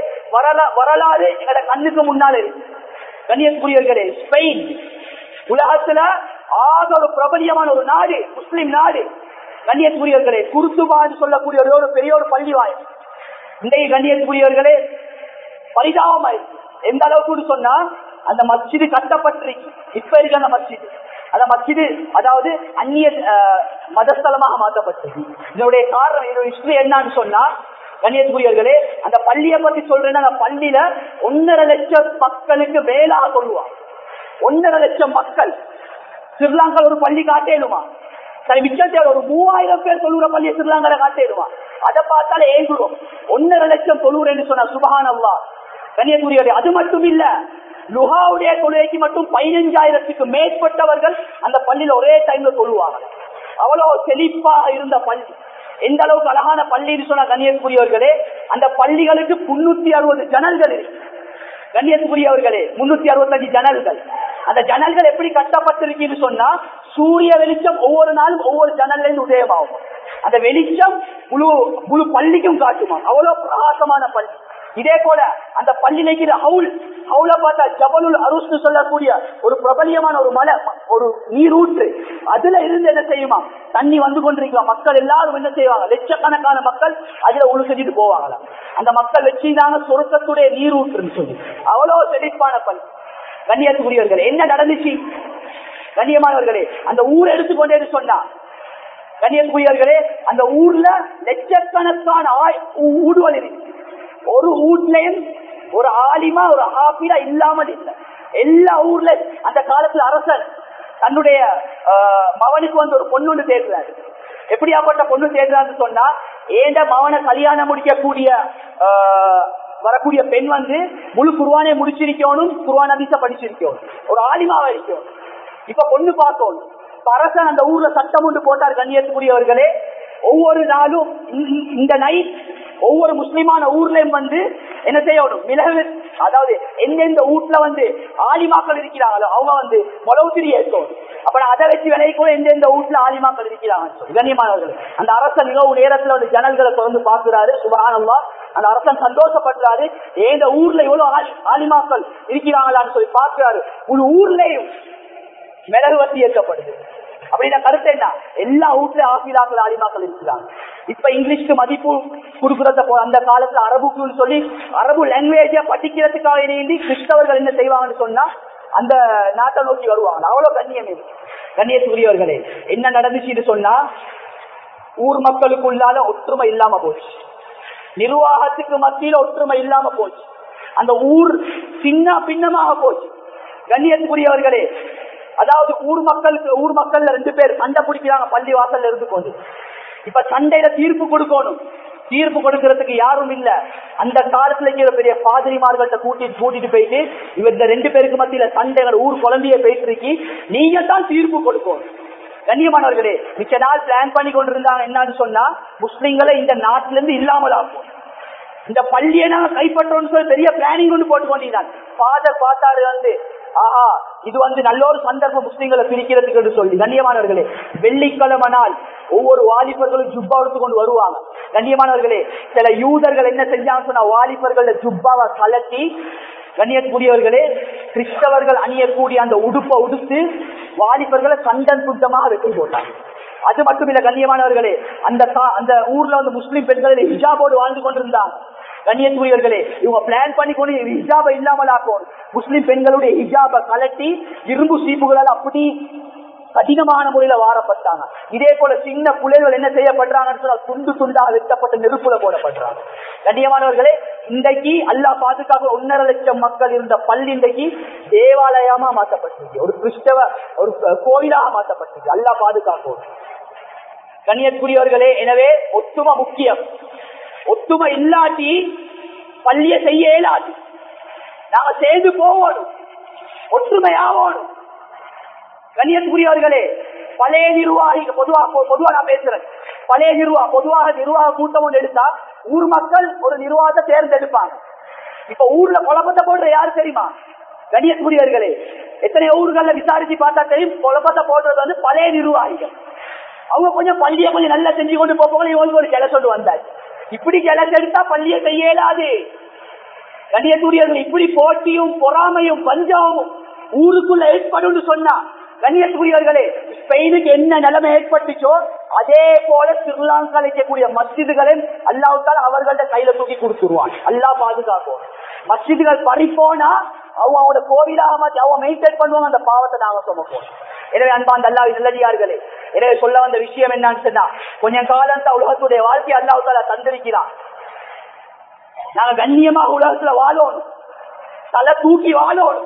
வரலாறு எங்களோட கண்ணுக்கு முன்னால இருக்கு. கண்ணியத்துக்குரியவர்களே, ஸ்பெயின் உலகத்துல ஆக ஒரு பிரபலியமான ஒரு நாடு, முஸ்லிம் நாடு. கண்ணியத்துக்குரியவர்களே, குர்துபான்னு சொல்லக்கூடிய ஒரு பெரிய ஒரு பள்ளி வாயம் இன்றைய கண்ணியத்துக்குரியவர்களே பரிதாபமாயிருக்கு. எந்த அளவுக்கு சொன்னா அந்த மஸ்ஜிது கட்டப்பட்டிருக்கு. இப்ப இருக்கு அந்த மஸ்ஜிது, அந்த மஸ்ஜிது அதாவது அந்நிய மதஸ்தலமாக மாற்றப்பட்டிருக்கு. இதனுடைய காரணம், இதனுடைய ஹிஸ்டரி என்னன்னு சொன்னா கண்ணியத்துக்குரியவர்களே, அந்த பள்ளியை பத்தி சொல்றேன்னா அந்த பள்ளியில ஒன்னரை லட்சம் மக்களுக்கு மேலாக சொல்லுவாங்க. ஒன்னரை லட்சம் மக்கள். ஸ்ரீலங்கா ஒரு பள்ளி காட்டேடுமா? சரி, மிச்சத்தில் ஒரு மூவாயிரம் பேர் தொழுகிற பள்ளியை ஸ்ரீலங்கால காட்டேடுமா? அதை பார்த்தாலே ஏங்குறோம். ஒன்னரை லட்சம் தொழுகிறேன்னு சொன்னா சுபஹானல்லாஹ். கண்ணியத்துக்குரியவர்களே, அது மட்டும் இல்ல, லுஹாவுடைய தொழுகைக்கு மட்டும் பதினஞ்சாயிரத்துக்கு மேற்பட்டவர்கள் அந்த பள்ளியில ஒரே டைம்ல தொழுவாங்க. அவ்வளவு செழிப்பாக இருந்த பள்ளி. எந்த அளவுக்கு அழகான பள்ளின்னு சொன்னா கண்ணியத்துக்குரியவர்களே, அந்த பள்ளிகளுக்கு முன்னூத்தி அறுபது ஜன்னல்கள் இருக்கு. கண்ணியத்துக்குரியவர்களே, முன்னூத்தி அறுபத்தஞ்சு ஜன்னல்கள். அந்த ஜன்னல்கள் எப்படி கட்டப்பட்டிருக்குன்னு சொன்னா சூரிய வெளிச்சம் ஒவ்வொரு நாளும் ஒவ்வொரு ஜன்னல்ல இருந்து உதயமாகும். அந்த வெளிச்சம் முழு முழு பள்ளிக்கும் காட்டுமா, அவ்வளவு பிரகாசமான பள்ளி. இதே போல அந்த பள்ளியில ஹவுல் ஹவுல பார்த்தா ஜபலுல் அருஸ்னு சொல்லக்கூடிய ஒரு பிரபலியமான ஒரு மலை, ஒரு நீரூற்று. அதுல இருந்து என்ன செய்யுமா, தண்ணி வந்து கொண்டிருக்கலாம். மக்கள் எல்லாரும் என்ன செய்வாங்க, லட்சக்கணக்கான மக்கள் அதுல உழு செஞ்சுட்டு போவாங்களாம். அந்த மக்கள் வச்சுதாங்க சொர்க்கத்துடைய நீரூற்றுன்னு சொல்லி அவ்வளவு செழிப்பான பள்ளி. கண்ணியத்துக்குரியவர்களே, என்ன நடந்துச்சு கண்ணியமானவர்களே, அந்த ஊரை எடுத்துக்கொண்டே சொன்னா கண்ணியத்துக்குரியவர்களே, அந்த ஊர்ல லட்சக்கணக்கான ஊடுவல் இருக்கு. ஒரு வீட்லயும் ஒரு ஆலிமா ஒரு ஹாஃபிலா இல்லாமல் இல்லை. எல்லா ஊர்ல அந்த காலத்துல அரசன் தன்னுடைய மகனுக்கு வந்து ஒரு பொண்ணு தேடுறாரு. எப்படியாப்பட்ட பொண்ணு தேடுறான்னு சொன்னா, ஏண்ட மகனை கல்யாணம் முடிக்கக்கூடிய வரக்கூடிய பெண் வந்து முழு குர்ஆனை முடிச்சிருக்கணும், குர்ஆன் ஹதீஸ படிச்சிருக்கணும், ஒரு ஆலிமாவா இருக்கணும். இப்ப பொண்ணு பார்த்தோம். அரசன் அந்த ஊர்ல சட்டம் ஒன்று போட்டார். கண்ணியத்துக்குரியவர்களே, ஒவ்வொரு நாளும் இந்த நைட் ஒவ்வொரு முஸ்லிமான ஊர்லயும் வந்து என்ன செய்யணும், மிளகு அதாவது எந்தெந்த வீட்டுல வந்து ஆலிமாக்கள் இருக்கிறாங்களோ அவங்க வந்து மொளவுத்திரி ஏற்கணும். அப்ப அதை வச்சு விளைவிக்கூட எந்தெந்த வீட்டுல ஆலிமாக்கள் இருக்கிறாங்க. கண்ணியமானவர்கள், அந்த அரசன் மிகவும் நேரத்துல வந்து ஜன்னல்களை திறந்து பார்க்கிறாரு. சுபஹானல்லாஹ், அந்த அரசன் சந்தோஷப்படுறாரு. எந்த ஊர்ல எவ்வளவு ஆலிமாக்கள் இருக்கிறாங்களான்னு சொல்லி பார்க்கிறாரு. ஒரு ஊர்லயும் மிளகு வட்டி ஏற்கப்படுது. அப்படின்னா கருத்து என்ன, எல்லா வீட்டுல ஆசிரியர்கள் ஆலிமாக்கள் இருக்கிறாங்க. இப்ப இங்கிலீஷ்க்கு மதிப்பு கொடுக்கறத அந்த காலத்துல அரபுக்குன்னு சொல்லி அரபு லாங்குவேஜ படிக்கிறதுக்காக இணைந்து கிறிஸ்தவர்கள் என்ன செய்வாங்கன்னு சொன்னா அந்த நாட்டை நோக்கி வருவாங்க. அவ்வளவு கண்ணியமே. கண்ணியத்துக்குரியவர்களே, என்ன நடந்துச்சுன்னு சொன்னா ஊர் மக்களுக்குள்ளால ஒற்றுமை இல்லாம போச்சு. நிர்வாகத்துக்கு மத்தியில ஒற்றுமை இல்லாம போச்சு. அந்த ஊர் சின்ன பின்னமாக போச்சு. கண்ணியத்துக்குரியவர்களே, அதாவது ஊர் மக்களுக்கு ஊர் மக்கள்ல ரெண்டு பேர் சண்டை பிடிக்கிறாங்க பள்ளி வாசல்ல இருந்து கொண்டு. இப்ப சண்டையில தீர்ப்பு கொடுக்கணும். தீர்ப்பு கொடுக்கறதுக்கு யாரும் இல்ல. அந்த காலத்துல இருக்கிற பெரிய பாதிரிமார்கள்ட்ட கூட்டிட்டு கூட்டிட்டு போயிட்டு இவங்க ரெண்டு பேருக்கு மத்தியில சண்டைகள் ஊர் குழந்தைய போயிட்டு இருக்கி, நீங்க தான் தீர்ப்பு கொடுக்கணும். கண்ணியமானவர்களே, மிச்ச நாள் பிளான் பண்ணி கொண்டிருந்தாங்க. என்னன்னு சொன்னா முஸ்லிம்களை இந்த நாட்டில இருந்து இல்லாமல் ஆகும், இந்த பள்ளியை நாங்க கைப்பற்றோம்னு சொல்லி பெரிய பிளானிங் ஒன்று போட்டு கொண்டிருந்தாங்க. ஃபாதர் பார்த்தாரு வந்து, ஆஹா இது வந்து நல்ல ஒரு சந்தர்ப்பம் முஸ்லிம்களை பிரிக்கிறதுக்கு என்று சொல்லி. கண்ணியமானவர்களே, வெள்ளிக்கிழமை நாள் ஒவ்வொரு வாலிபர்களும் ஜுப்பா எடுத்து கொண்டு வருவாங்க. கண்ணியமானவர்களே, சில யூதர்கள் என்ன செஞ்சாங்க சொன்னா வாலிபர்கள் ஜுப்பாவை கலட்டி, கண்ணியக்கூடியவர்களே கிறிஸ்தவர்கள் அணியக்கூடிய அந்த உடுப்பை உடுத்து வாலிபர்களை சண்டன் சுத்தமாக வெட்டி போட்டாங்க. அது மட்டும் இல்ல கண்ணியமானவர்களே, அந்த அந்த ஊர்ல வந்து முஸ்லிம் பெண்கள் ஹிஜாபோடு வாழ்ந்து கொண்டிருந்தாங்க. கண்ணியத்துக்குரியவர்களே, இவங்க பிளான் பண்ணி கொண்டு ஹிஜாபை இல்லாமல் ஆக்கும். முஸ்லிம் பெண்களுடைய ஹிஜாபை கலட்டி இரும்பு சீப்புகளால் அப்படி கடினமான முறையில வாரப்பட்டாங்க. இதே போல சின்ன புள்ளைகள் என்ன செய்யப்படுறாங்கன்னு சொன்னா துண்டு துண்டாக வெட்டப்பட்ட நெருப்புல போடப்படுறாங்க. கண்ணியமானவர்களே, இன்றைக்கு அல்லாஹ் பாதுகாக்க ஒன்னரை லட்சம் மக்கள் இருந்த பள்ளி இன்றைக்கு தேவாலயமா மாற்றப்பட்டிருக்கு, ஒரு கிறிஸ்தவ ஒரு கோயிலாக மாற்றப்பட்டிருக்கு. அல்லாஹ் பாதுகாக்கும். கண்ணியத்துக்குரியவர்களே, எனவே ஒத்துமை முக்கியம். ஒத்துமை இல்லாட்டி பள்ளியை செய்ய இயலாது. நாங்க செய்து போவோம், ஒற்றுமையாவோம். கண்ணியத்துக்குரியவர்களே, பழைய நிர்வாகிகள் பொதுவாக பொதுவா நான் பேசுறேன். பழைய நிர்வாக பொதுவாக நிர்வாக கூட்டம் ஒன்று எடுத்தா ஊர் மக்கள் ஒரு நிர்வாகத்தை தேர்ந்தெடுப்பாங்க. இப்ப ஊர்ல குழப்பத்தை போடுற யாரு தெரியுமா? கண்ணியத்துக்குரியவர்களே, எத்தனை ஊர்கள்ல விசாரிச்சு பார்த்தா தெரியும், குழப்பத்தை போடுறது வந்து பழைய நிர்வாகிகள். அவங்க கொஞ்சம் பள்ளியை கொஞ்சம் நல்லா செஞ்சு கொண்டு போக இவங்களுக்கு ஒரு கிளை சொல்லு வந்தார். இப்படி கிளை எடுத்தா பள்ளியை செய்யலாது. கண்ணியத்துரியர்கள் இப்படி போட்டியும் பொறாமையும் பஞ்சாபமும் ஊருக்குள்ள ஏற்படும் சொன்னா கண்ணியத்துரியர்களே, ஸ்பெயினுக்கு என்ன நிலைமை ஏற்பட்டுச்சோ அதே போல ஸ்ரீலங்கா இருக்கக்கூடிய மஸ்ஜிதுகளை அல்லாஹ் அவர்கள்ட்ட கையில தூக்கி கொடுத்துருவான். அல்லாஹ் பாதுகாப்போம். மஸ்ஜிதுகள் பறிப்போனா அவங்க அவங்களோட கோவிலாக மாற்றி அவங்க மெயின்டைன் பண்ணுவாங்க. அந்த பாவத்தை நாங்க சுமப்போம். எனவே அன்பாந்த அல்லாஹ் நல்லடியார்களே, எனவே சொல்ல வந்த விஷயம் என்னன்னு சொன்னா, கொஞ்சம் காலம் தான் உலகத்துடைய வாழ்க்கை அல்லாஹ் தாலா தந்திருக்கிறான். நாங்க கண்ணியமாக உலகத்துல வாழணும், தலை தூக்கி வாழணும்.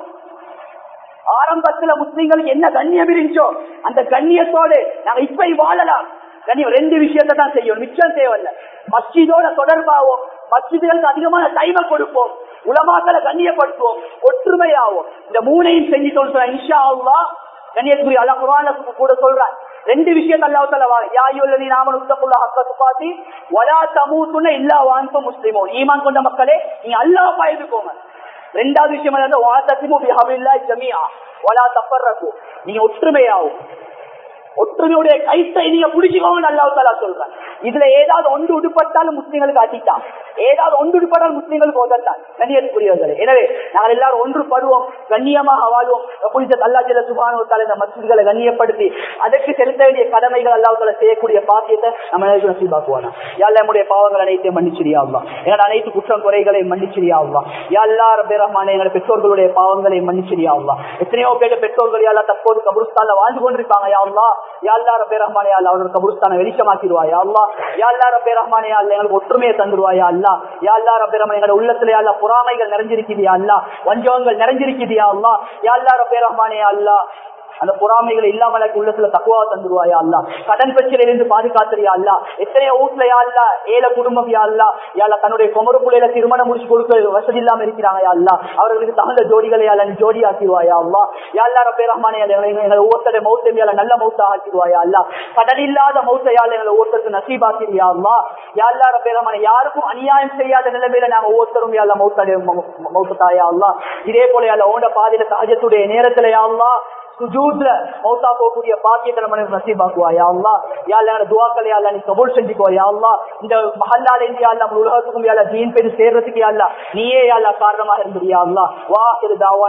ஆரம்பத்துல முஸ்லிம்களுக்கு என்ன கண்ணியம் இருந்துச்சோ அந்த கண்ணியத்தோடு நாங்க இப்ப வாழலாம். கண்ணியம் ரெண்டு விஷயத்தை தான் செய்யணும், மிச்சம் தேவையில்லை. மஸ்ஜிதோட தொடர்பாவோம், மஸ்ஜிதுகளுக்கு அதிகமான டைமை கொடுப்போம், உலமாக்களை கண்ணியப்படுத்துவோம், ஒற்றுமையாவோம். இந்த மூணையும் செஞ்சுட்டோம் சொன்னா இன்ஷா அல்லாஹ் கண்ணியத்துக்குரிய அல்லாஹ் குர்ஆன்ல கூட சொல்றான். ரெண்டு விஷயம் அல்லாஹ் தஆலா வா யா அய்யுல்லதீன ஆமனு தக்குல்லாஹ ஹக்க துகாத்தி வலா தமூதுன இல்லா வஅன்தும் முஸ்லிமூன். ஈமான் கொண்ட மக்களே நீங்க அல்லாஹ் பயந்துக்கோங்க. ரெண்டாவது விஷயம் என்னன்னா வாதத்திமு பிஹபில்லாஹி ஜமீஆ வலா தஃபர்ரகு. நீங்க ஒற்றுமையாவும், ஒற்றுமையுடைய கைத்தை நீங்க புடிச்சுக்கோங்க அல்லாஹ் தஆலா சொல்றான். இதுல ஏதாவது ஒன்று உடுப்பட்டாலும் முஸ்லிம்களுக்கு அடித்தான், ஏதாவது ஒன்று உடுப்பட்டாலும் முஸ்லிம்களுக்கு உதத்தான். கண்ணியத்துக்குரியவர்களே, எனவே நாங்கள் எல்லாரும் ஒன்றுபடுவோம், கண்ணியமாக வாழ்வோம். அல்லாஹ் ஜல்ல சுப்ஹானஹு வ தஆலா இந்த மஸ்ஜிதுகளை கண்ணியப்படுத்தி அதற்கு செலுத்த வேண்டிய கடமைகள் அல்லாஹ் தஆலா செய்யக்கூடிய பாக்கியத்தை நம்ம நசீபாக்குவானா. யா அல்லாஹ் நம்முடைய பாவங்கள் அனைத்தையும் மன்னிச்சிரியா அல்லாஹ், எங்கள் அனைத்து குற்றம் குறைகளை மன்னிச்சிரியா அல்லாஹ். யா அல்லாஹ் ரப்பே ரஹ்மானே எங்கள் பெற்றோர்களுடைய பாவங்களை மன்னிச்சிரியா அல்லாஹ். எத்தனையோ பேர் பெற்றோர்கள் யா அல்லாஹ் தற்போது கபருஸ்தான்ல வாழ்ந்து கொண்டிருப்பாங்க. யா அல்லாஹ் யா அல்லாஹ் ரப்பே ரஹ்மானே யா அல்லாஹ் அவர்கள் கபருஸ்தானை வெளிச்சமாக்கிடுவாய். யா அல்லாஹ் யா அல்லாஹ் ரப்பே ரஹ்மானே யா அல்லாஹ் எங்களுக்கு ஒற்றுமையை தந்துடுவாய். யா அல்லாஹ் யா அல்லாஹ் ரப்பே ரஹ்மானே எங்கள் உள்ளத்துல யா அல்லாஹ் பொறாமைகள் நிறைஞ்சிருக்குது. யா அல்லாஹ் வஞ்சகங்கள் நிறைஞ்சிருக்குது. யா அல்லாஹ் யா அல்லாஹ் ரப்பே ரஹ்மானே யா அல்லாஹ் அந்த பொறாமைகளை இல்லாம உள்ளத்துல தக்குவா தந்துருவாயா அல்லா. கடன் பிரச்சனையிலிருந்து பாதுகாத்துறியா அல்லா. எத்தனையோ வீட்டுல யா அல்லா ஏழ குடும்பம் யா அல்லா யா அல்லா தன்னுடைய குமரு புள்ளையில திருமணம் முடிச்சு கொடுக்க வசதி இல்லாம இருக்கிறாங்க. யா அல்லா அவர்களுக்கு தகுந்த ஜோடிகளை யால ஜோடி ஆக்கிடுவாயா அல்லா. யா அல்லா ரப்பே ரஹ்மானே எங்களை ஒவ்வொருத்தருடைய மௌத்தையும் யால நல்ல மௌத்தா ஆக்கிடுவாயா அல்லா. கடன் இல்லாத மௌத்தை யால எங்களை ஒவ்வொருத்தருக்கு நசீபாக்கிறியா அல்லா. யா அல்லா ரப்பே ரஹ்மானே யாருக்கும் அநியாயம் செய்யாத நிலைமையில நாங்க ஒவ்வொருத்தரும் யால மௌத்தாடைய மௌத்தாயா அல்லா. இதே போல யால ஓண்ட பாதையில சஹஜத்துடைய நேரத்துல யா அல்லா சுஜூத்ல மௌத்தா போகக்கூடிய பாக்கியத்தை நம்ம நசீபாக்குவா. யா அல்லாஹ் யா அல்லாஹ் துஆக்களை யா அல்லாஹ் நீ கபூல் செஞ்சுக்கோ. யா அல்லாஹ் இந்த மஹல்லால இருந்து யா அல்லாஹ் உலகத்துக்கும் யா அல்லாஹ் தீன் பேர் சேர்றதுக்கு யா அல்லாஹ் நீயே யா அல்லாஹ் காரணமாக இருந்தியா அல்லாஹ். வாஹிர் தாவா